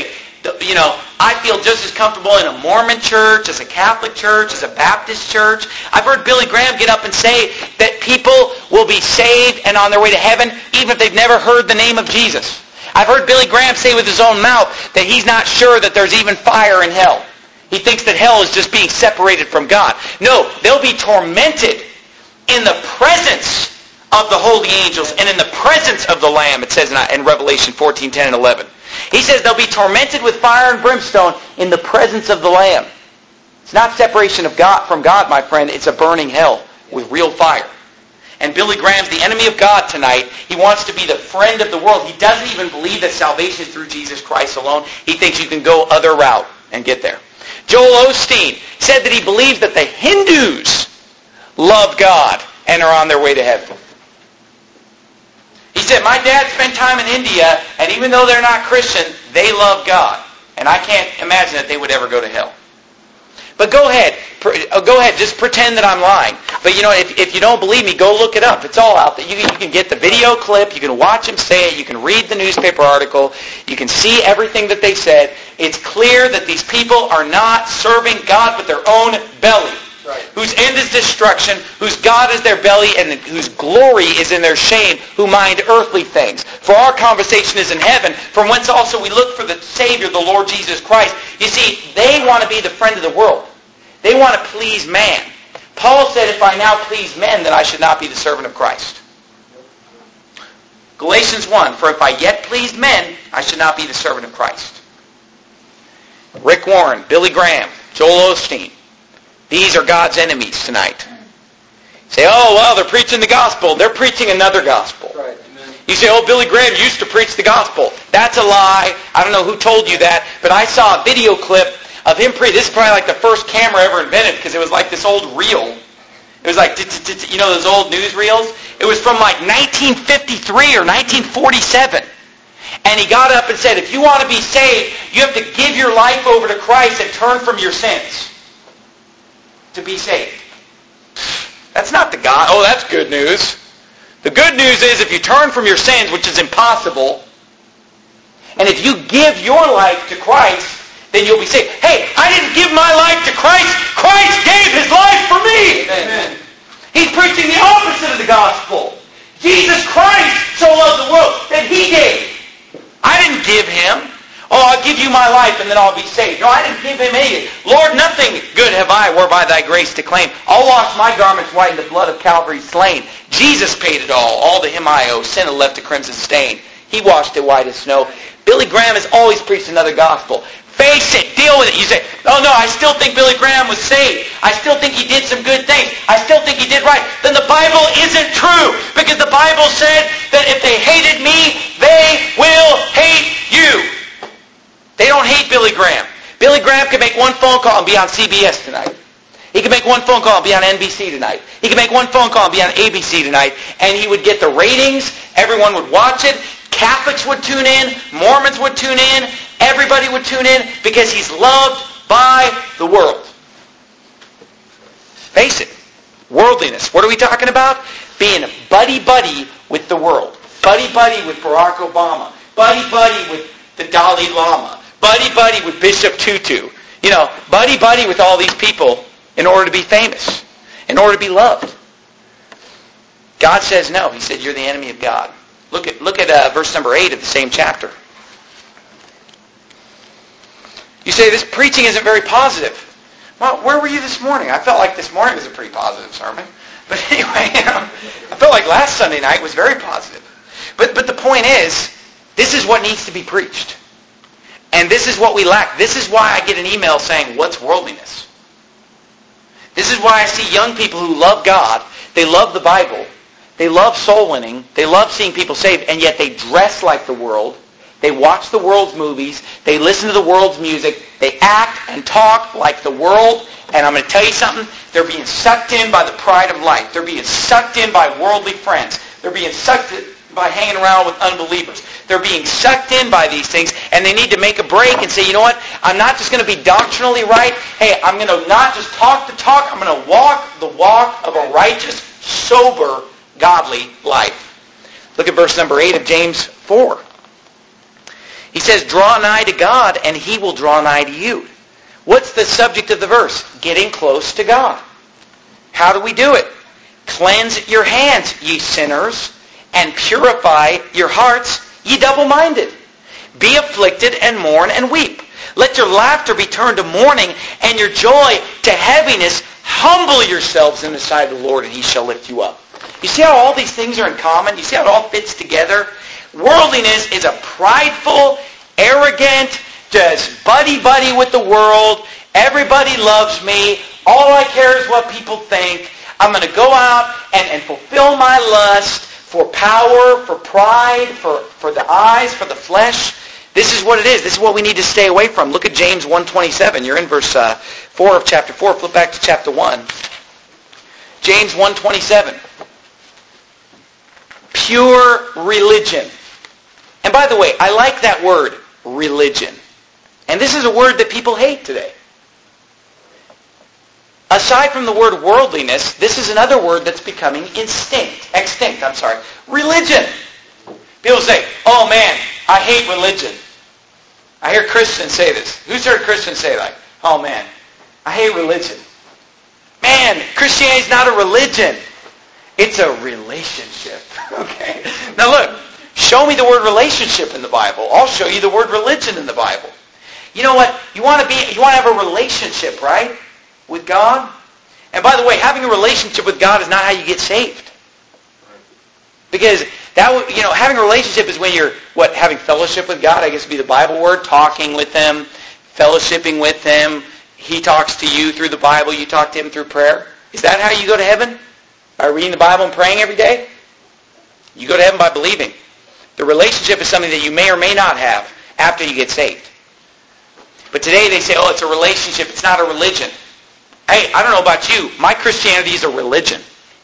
I feel just as comfortable in a Mormon church, as a Catholic church, as a Baptist church. I've heard Billy Graham get up and say that people will be saved and on their way to heaven even if they've never heard the name of Jesus. I've heard Billy Graham say with his own mouth that he's not sure that there's even fire in hell. He thinks that hell is just being separated from God. No, they'll be tormented in the presence of the holy angels and in the presence of the Lamb, it says in Revelation 14:10 and 11. He says they'll be tormented with fire and brimstone in the presence of the Lamb. It's not separation of God from God, my friend. It's a burning hell with real fire. And Billy Graham's the enemy of God tonight. He wants to be the friend of the world. He doesn't even believe that salvation is through Jesus Christ alone. He thinks you can go other route and get there. Joel Osteen said that he believes that the Hindus love God and are on their way to heaven. He said, my dad spent time in India, and even though they're not Christian, they love God. And I can't imagine that they would ever go to hell. But go ahead, just pretend that I'm lying. But if you don't believe me, go look it up. It's all out there. You can get the video clip, you can watch him say it, you can read the newspaper article, you can see everything that they said. It's clear that these people are not serving God with their own belly. Right. Whose end is destruction, whose God is their belly, and whose glory is in their shame, who mind earthly things. For our conversation is in heaven, from whence also we look for the Savior, the Lord Jesus Christ. You see, they want to be the friend of the world. They want to please man. Paul said, if I now please men, then I should not be the servant of Christ. Galatians 1, for if I yet pleased men, I should not be the servant of Christ. Rick Warren, Billy Graham, Joel Osteen. These are God's enemies tonight. You say, oh, well, they're preaching the gospel. They're preaching another gospel. Right. You say, oh, Billy Graham used to preach the gospel. That's a lie. I don't know who told you that, but I saw a video clip of him preaching. This is probably like the first camera ever invented because it was like this old reel. It was like, those old newsreels? It was from like 1953 or 1947. And he got up and said, if you want to be saved, you have to give your life over to Christ and turn from your sins to be saved. That's not the God. Oh, that's good news. The good news is if you turn from your sins, which is impossible, and if you give your life to Christ, then you'll be saved. Hey, I didn't give my life to Christ. Christ gave his life for me. Amen. He's preaching the opposite of the gospel. Jesus Christ so loved the world that he gave. I didn't give him. Oh, I'll give you my life and then I'll be saved. No, I didn't give him anything. Lord, nothing good have I whereby thy grace to claim. I'll wash my garments white in the blood of Calvary slain. Jesus paid it all. All to him I owe. Sin had left a crimson stain. He washed it white as snow. Billy Graham has always preached another gospel. Face it. Deal with it. You say, oh no, I still think Billy Graham was saved. I still think he did some good things. I still think he did right. Then the Bible isn't true. Because the Bible said that if they hated me, they will hate you. They don't hate Billy Graham. Billy Graham can make one phone call and be on CBS tonight. He can make one phone call and be on NBC tonight. He can make one phone call and be on ABC tonight. And he would get the ratings. Everyone would watch it. Catholics would tune in. Mormons would tune in. Everybody would tune in because he's loved by the world. Face it. Worldliness. What are we talking about? Being buddy-buddy with the world. Buddy-buddy with Barack Obama. Buddy-buddy with the Dalai Lama. Buddy-buddy with Bishop Tutu. Buddy-buddy with all these people in order to be famous, in order to be loved. God says no. He said, you're the enemy of God. Look at verse number 8 of the same chapter. You say, this preaching isn't very positive. Well, where were you this morning? I felt like this morning was a pretty positive sermon. But anyway, I felt like last Sunday night was very positive. But the point is, this is what needs to be preached. And this is what we lack. This is why I get an email saying, what's worldliness? This is why I see young people who love God, they love the Bible, they love soul winning, they love seeing people saved, and yet they dress like the world, they watch the world's movies, they listen to the world's music, they act and talk like the world, and I'm going to tell you something, they're being sucked in by the pride of life. They're being sucked in by worldly friends. They're being sucked in by hanging around with unbelievers. They're being sucked in by these things, and they need to make a break and say, you know what, I'm not just going to be doctrinally right. Hey, I'm going to not just talk the talk, I'm going to walk the walk of a righteous, sober, godly life. Look at verse number 8 of James 4. He says, draw nigh to God, and he will draw nigh to you. What's the subject of the verse? Getting close to God. How do we do it? Cleanse your hands, ye sinners, and purify your hearts, ye double-minded. Be afflicted and mourn and weep. Let your laughter be turned to mourning and your joy to heaviness. Humble yourselves in the sight of the Lord, and he shall lift you up. You see how all these things are in common? You see how it all fits together? Worldliness is a prideful, arrogant, just buddy-buddy with the world. Everybody loves me. All I care is what people think. I'm going to go out and fulfill my lust for power, for pride, for the eyes, for the flesh. This is what it is. This is what we need to stay away from. Look at James 1:27. You're in verse 4 of chapter 4. Flip back to chapter 1. James 1:27. Pure religion. And by the way, I like that word, religion. And this is a word that people hate today. Aside from the word worldliness, this is another word that's becoming extinct. Religion. People say, oh man, I hate religion. I hear Christians say this. Who's heard Christians say like, oh man, I hate religion. Man, Christianity's not a religion. It's a relationship. Okay? Now look, show me the word relationship in the Bible. I'll show you the word religion in the Bible. You know what? You want to have a relationship, right? With God. And by the way, having a relationship with God is not how you get saved. Because having a relationship is when you're having fellowship with God. I guess would be the Bible word, talking with Him, fellowshipping with Him. He talks to you through the Bible. You talk to Him through prayer. Is that how you go to heaven? By reading the Bible and praying every day? You go to heaven by believing. The relationship is something that you may or may not have after you get saved. But today they say, oh, it's a relationship. It's not a religion. Hey, I don't know about you. My Christianity is a religion.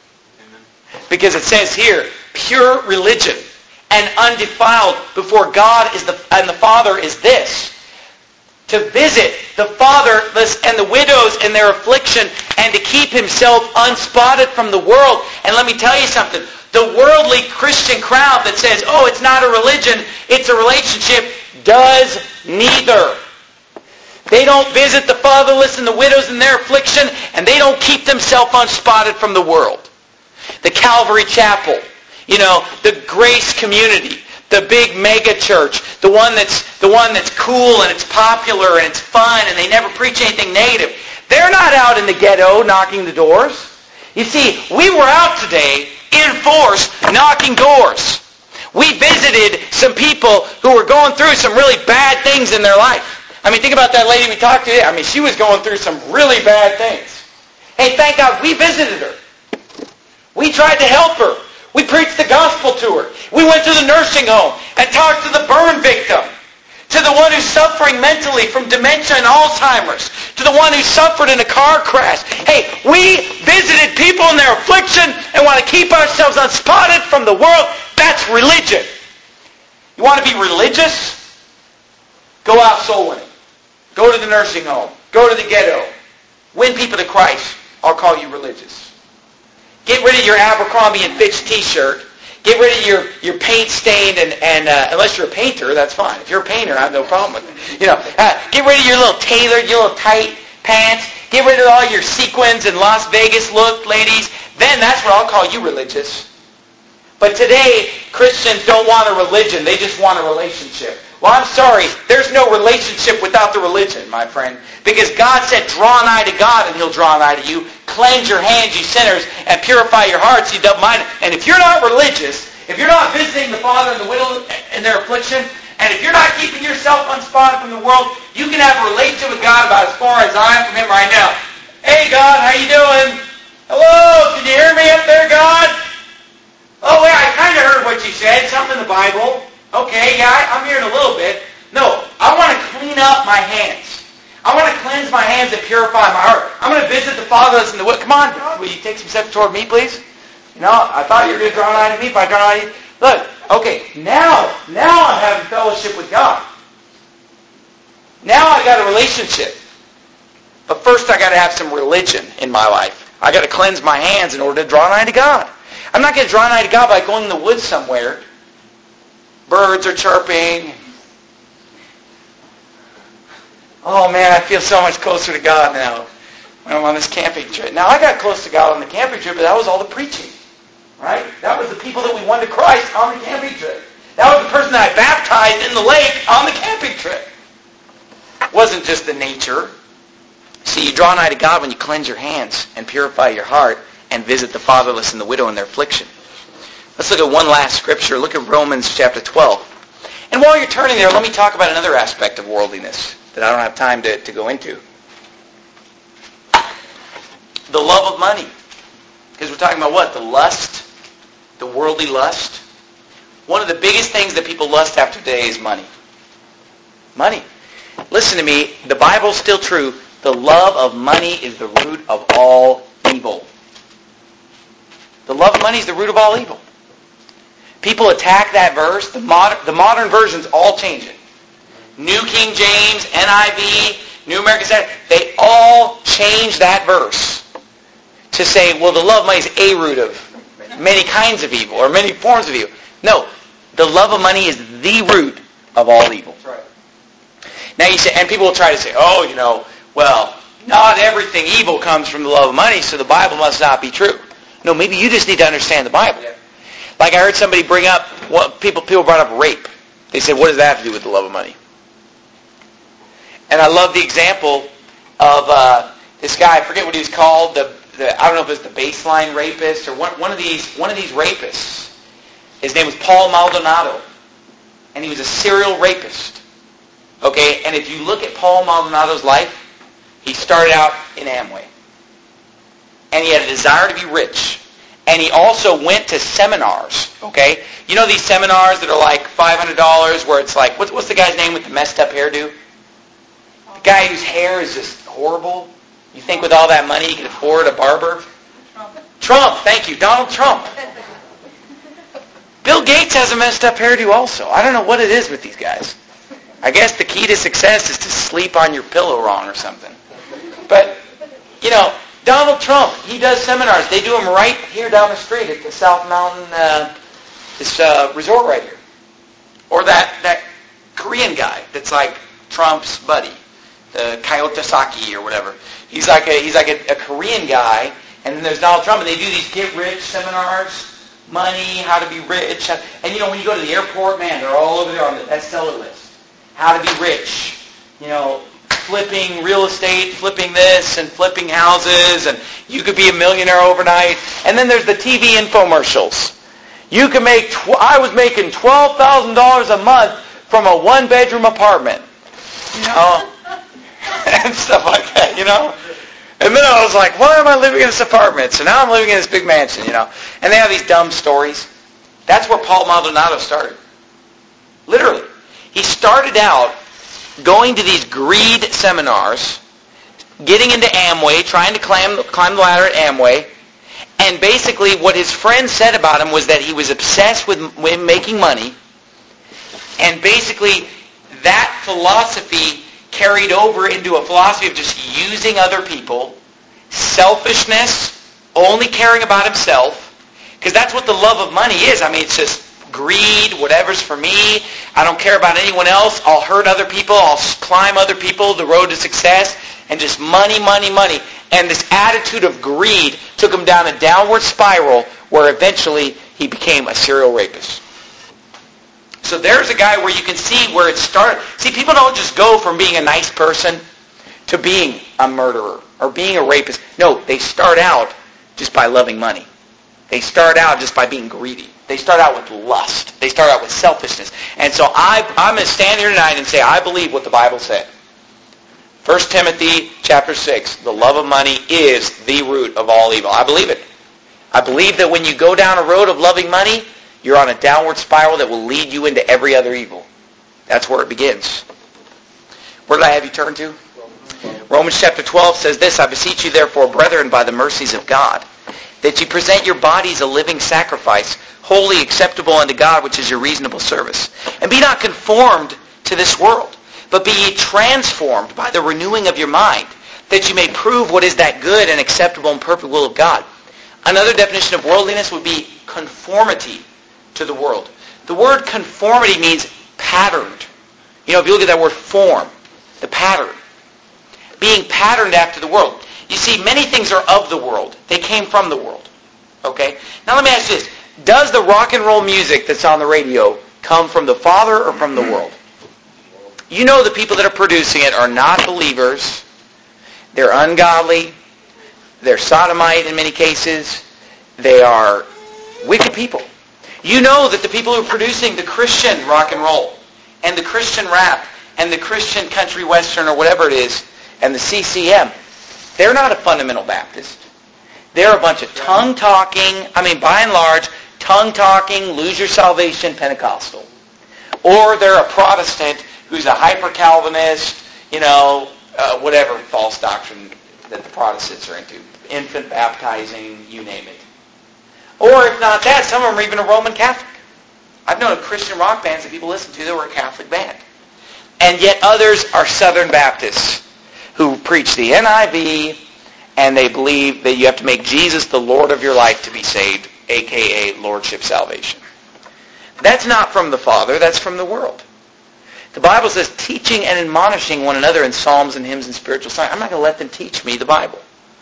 Because it says here, pure religion and undefiled before God and the Father is this: to visit the fatherless and the widows in their affliction and to keep himself unspotted from the world. And let me tell you something. The worldly Christian crowd that says, oh, it's not a religion, it's a relationship, does neither. They don't visit the fatherless and the widows in their affliction, and they don't keep themselves unspotted from the world. The Calvary Chapel, the Grace Community, the big mega church, the one that's cool and it's popular and it's fun and they never preach anything negative. They're not out in the ghetto knocking the doors. You see, we were out today in force knocking doors. We visited some people who were going through some really bad things in their life. I mean, think about that lady we talked to. I mean, she was going through some really bad things. Hey, thank God we visited her. We tried to help her. We preached the gospel to her. We went to the nursing home and talked to the burn victim, to the one who's suffering mentally from dementia and Alzheimer's, to the one who suffered in a car crash. Hey, we visited people in their affliction and want to keep ourselves unspotted from the world. That's religion. You want to be religious? Go out soul winning. Go to the nursing home. Go to the ghetto. Win people to Christ. I'll call you religious. Get rid of your Abercrombie and Fitch t-shirt. Get rid of your paint stained and unless you're a painter, that's fine. If you're a painter, I have no problem with it. Get rid of your little tailored, your little tight pants. Get rid of all your sequins and Las Vegas look, ladies. Then that's what I'll call you religious. But today, Christians don't want a religion. They just want a relationship. Well, I'm sorry. There's no relationship without the religion, my friend. Because God said, draw nigh to God and He'll draw nigh to you. Cleanse your hands, you sinners, and purify your hearts, you double-minded. And if you're not religious, if you're not visiting the father and the widow in their affliction, and if you're not keeping yourself unspotted from the world, you can have a relationship with God about as far as I am from Him right now. Hey, God, how you doing? Hello, can you hear me up there, God? Oh, yeah, I kind of heard what you said, something in the Bible. Okay, yeah, I'm hearing a little bit. No, I want to clean up my hands. I want to cleanse my hands and purify my heart. I'm going to visit the fatherless and the widow. Come on, will you take some steps toward me, please? I thought you were going to draw nigh to me if I draw nigh to you. Look, okay, now I'm having fellowship with God. Now I got a relationship. But first I got to have some religion in my life. I got to cleanse my hands in order to draw nigh to God. I'm not going to draw nigh to God by going in the woods somewhere. Birds are chirping. Oh man, I feel so much closer to God now when I'm on this camping trip. Now I got close to God on the camping trip, but that was all the preaching. Right? That was the people that we won to Christ on the camping trip. That was the person that I baptized in the lake on the camping trip. It wasn't just the nature. See, you draw nigh to God when you cleanse your hands and purify your heart and visit the fatherless and the widow in their affliction. Let's look at one last scripture. Look at Romans chapter 12. And while you're turning there, let me talk about another aspect of worldliness that I don't have time to go into. The love of money. Because we're talking about what? The lust, the worldly lust. One of the biggest things that people lust after today is money. Money. Listen to me, the Bible's still true. The love of money is the root of all evil. The love of money is the root of all evil. People attack that verse. The modern versions all change it. New King James, NIV, New American Standard, they all change that verse to say, well, the love of money is a root of many kinds of evil or many forms of evil. No, the love of money is the root of all evil. That's right. Now you say, and people will try to say, well, not everything evil comes from the love of money, so the Bible must not be true. No, maybe you just need to understand the Bible. Yeah. Like I heard somebody bring up, people brought up rape. They said, what does that have to do with the love of money? And I love the example of this guy, I forget what he was called, I don't know if it was the baseline rapist or one of these rapists. His name was Paul Maldonado. And he was a serial rapist. Okay, and if you look at Paul Maldonado's life, he started out in Amway. And he had a desire to be rich. And he also went to seminars, okay? You know these seminars that are like $500 where it's like, what's the guy's name with the messed up hairdo? The guy whose hair is just horrible. You think with all that money he could afford a barber? Trump, thank you, Donald Trump. Bill Gates has a messed up hairdo also. I don't know what it is with these guys. I guess the key to success is to sleep on your pillow wrong or something. But, Donald Trump, he does seminars. They do them right here down the street at the South Mountain, this resort right here. Or that Korean guy that's like Trump's buddy, the Kyoto Saki or whatever. He's like a Korean guy, and then there's Donald Trump, and they do these get-rich seminars, money, how to be rich. And when you go to the airport, man, they're all over there on the bestseller list. How to be rich, flipping real estate, flipping this and flipping houses, and you could be a millionaire overnight. And then there's the TV infomercials. You can I was making $12,000 a month from a one-bedroom apartment, and stuff like that, And then I was like, why am I living in this apartment? So now I'm living in this big mansion, And they have these dumb stories. That's where Paul Maldonado started. Literally. He started out going to these greed seminars, getting into Amway, trying to climb the ladder at Amway, and basically what his friends said about him was that he was obsessed with making money, and basically that philosophy carried over into a philosophy of just using other people, selfishness, only caring about himself, because that's what the love of money is. I mean, it's just greed, whatever's for me. I don't care about anyone else. I'll hurt other people. I'll climb other people, the road to success, and just money, money, money. And this attitude of greed took him down a downward spiral where eventually he became a serial rapist. So there's a guy where you can see where it started. See, people don't just go from being a nice person to being a murderer or being a rapist. No, they start out just by loving money. They start out just by being greedy. They start out with lust. They start out with selfishness. And so I'm going to stand here tonight and say I believe what the Bible said. 1 Timothy chapter 6, the love of money is the root of all evil. I believe it. I believe that when you go down a road of loving money, you're on a downward spiral that will lead you into every other evil. That's where it begins. Where did I have you turn to? Romans chapter 12 says this, I beseech you therefore, brethren, by the mercies of God, that you present your bodies a living sacrifice, wholly acceptable unto God, which is your reasonable service. And be not conformed to this world, but be ye transformed by the renewing of your mind, that you may prove what is that good and acceptable and perfect will of God. Another definition of worldliness would be conformity to the world. The word conformity means patterned. If you look at that word form, the pattern. being patterned after the world. You see, many things are of the world. They came from the world. Okay? Now let me ask you this. Does the rock and roll music that's on the radio come from the Father or from the world? You know the people that are producing it are not believers. They're ungodly. They're sodomite in many cases. They are wicked people. You know that the people who are producing the Christian rock and roll and the Christian rap and the Christian country western or whatever it is and the CCM, they're not a fundamental Baptist. They're a bunch of tongue-talking, by and large, tongue-talking, lose your salvation Pentecostal. Or they're a Protestant who's a hyper-Calvinist, whatever false doctrine that the Protestants are into. Infant baptizing, you name it. Or if not that, some of them are even a Roman Catholic. I've known of Christian rock bands that people listen to that were a Catholic band. And yet others are Southern Baptists who preach the NIV and they believe that you have to make Jesus the Lord of your life to be saved, a.k.a. Lordship salvation. That's not from the Father, that's from the world. The Bible says teaching and admonishing one another in psalms and hymns and spiritual songs. I'm not going to let them teach me the Bible.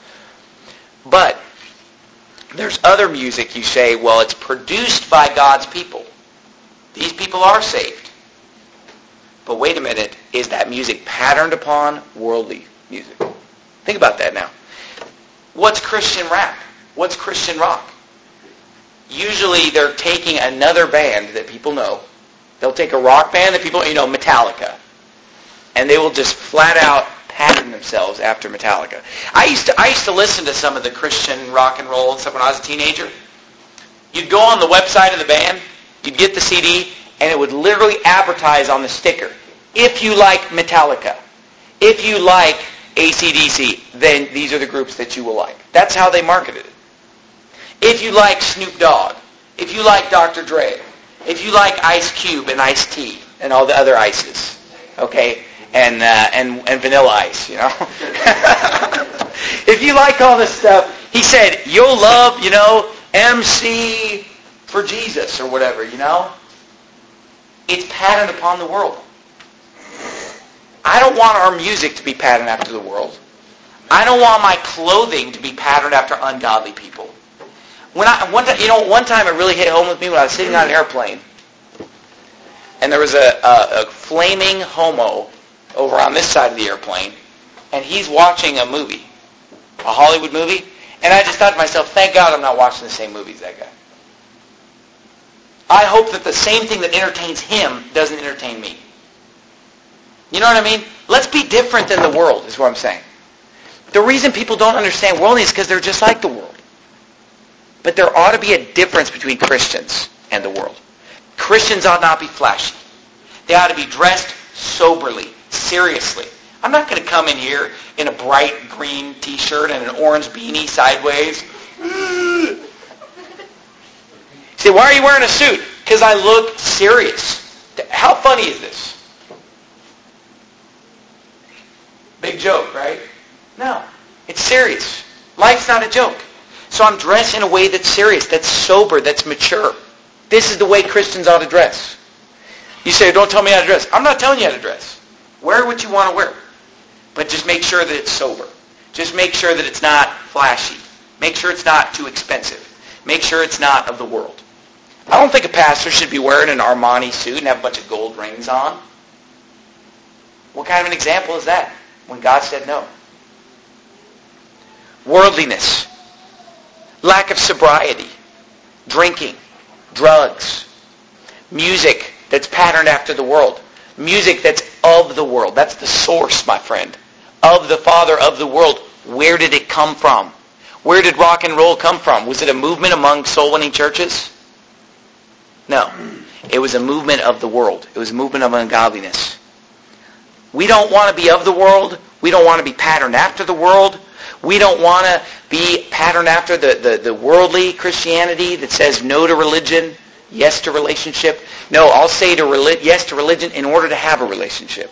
But there's other music you say, well, it's produced by God's people. These people are saved. But wait a minute, is that music patterned upon worldly music? Think about that now. What's Christian rap? What's Christian rock? Usually they're taking another band that people know. They'll take a rock band that people, Metallica. And they will just flat out pattern themselves after Metallica. I used to listen to some of the Christian rock and roll and stuff when I was a teenager. You'd go on the website of the band, you'd get the CD, and it would literally advertise on the sticker, if you like Metallica, if you like AC/DC, then these are the groups that you will like. That's how they marketed it. If you like Snoop Dogg, if you like Dr. Dre, if you like Ice Cube and Ice-T and all the other ices, okay, and Vanilla Ice, if you like all this stuff, he said, you'll love, MC for Jesus or whatever, It's patterned upon the world. I don't want our music to be patterned after the world. I don't want my clothing to be patterned after ungodly people. One time it really hit home with me when I was sitting on an airplane, and there was a flaming homo over on this side of the airplane, and he's watching a movie, a Hollywood movie, and I just thought to myself, thank God I'm not watching the same movie as that guy. I hope that the same thing that entertains him doesn't entertain me. You know what I mean? Let's be different than the world, is what I'm saying. The reason people don't understand worldliness is because they're just like the world. But there ought to be a difference between Christians and the world. Christians ought not be flashy. They ought to be dressed soberly, seriously. I'm not going to come in here in a bright green t-shirt and an orange beanie sideways. You say, why are you wearing a suit? Because I look serious. How funny is this? Big joke, right? No. It's serious. Life's not a joke. So I'm dressed in a way that's serious, that's sober, that's mature. This is the way Christians ought to dress. You say, don't tell me how to dress. I'm not telling you how to dress. Wear what you want to wear. But just make sure that it's sober. Just make sure that it's not flashy. Make sure it's not too expensive. Make sure it's not of the world. I don't think a pastor should be wearing an Armani suit and have a bunch of gold rings on. What kind of an example is that when God said no? Worldliness. Lack of sobriety. Drinking. Drugs. Music that's patterned after the world. Music that's of the world. That's the source, my friend. Of the father of the world. Where did it come from? Where did rock and roll come from? Was it a movement among soul-winning churches? No. It was a movement of the world. It was a movement of ungodliness. We don't want to be of the world. We don't want to be patterned after the world. We don't want to be patterned after the worldly Christianity that says no to religion, yes to relationship. No, I'll say yes to religion in order to have a relationship.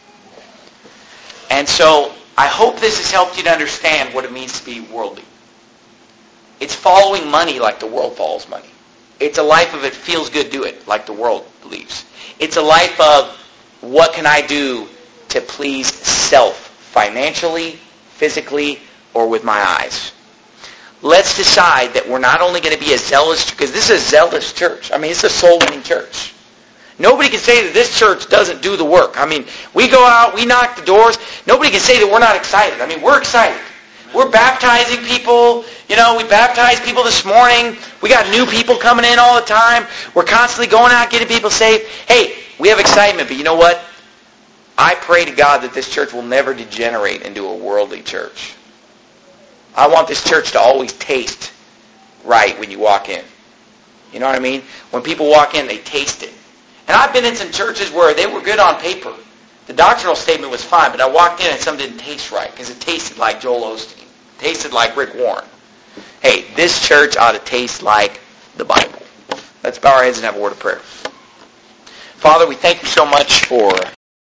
And so I hope this has helped you to understand what it means to be worldly. It's following money like the world follows money. It's a life of it feels good, do it, like the world believes. It's a life of what can I do to please self financially, physically, or with my eyes. Let's decide that we're not only going to be a zealous, because this is a zealous church. I mean, it's a soul-winning church. Nobody can say that this church doesn't do the work. I mean, we go out, we knock the doors. Nobody can say that we're not excited. I mean, we're excited. We're baptizing people. You know, we baptized people this morning. We got new people coming in all the time. We're constantly going out getting people saved. Hey, we have excitement, but you know what? I pray to God that this church will never degenerate into a worldly church. I want this church to always taste right when you walk in. You know what I mean? When people walk in, they taste it. And I've been in some churches where they were good on paper. The doctrinal statement was fine, but I walked in and something didn't taste right because it tasted like Joel Osteen. It tasted like Rick Warren. Hey, this church ought to taste like the Bible. Let's bow our heads and have a word of prayer. Father, we thank you so much for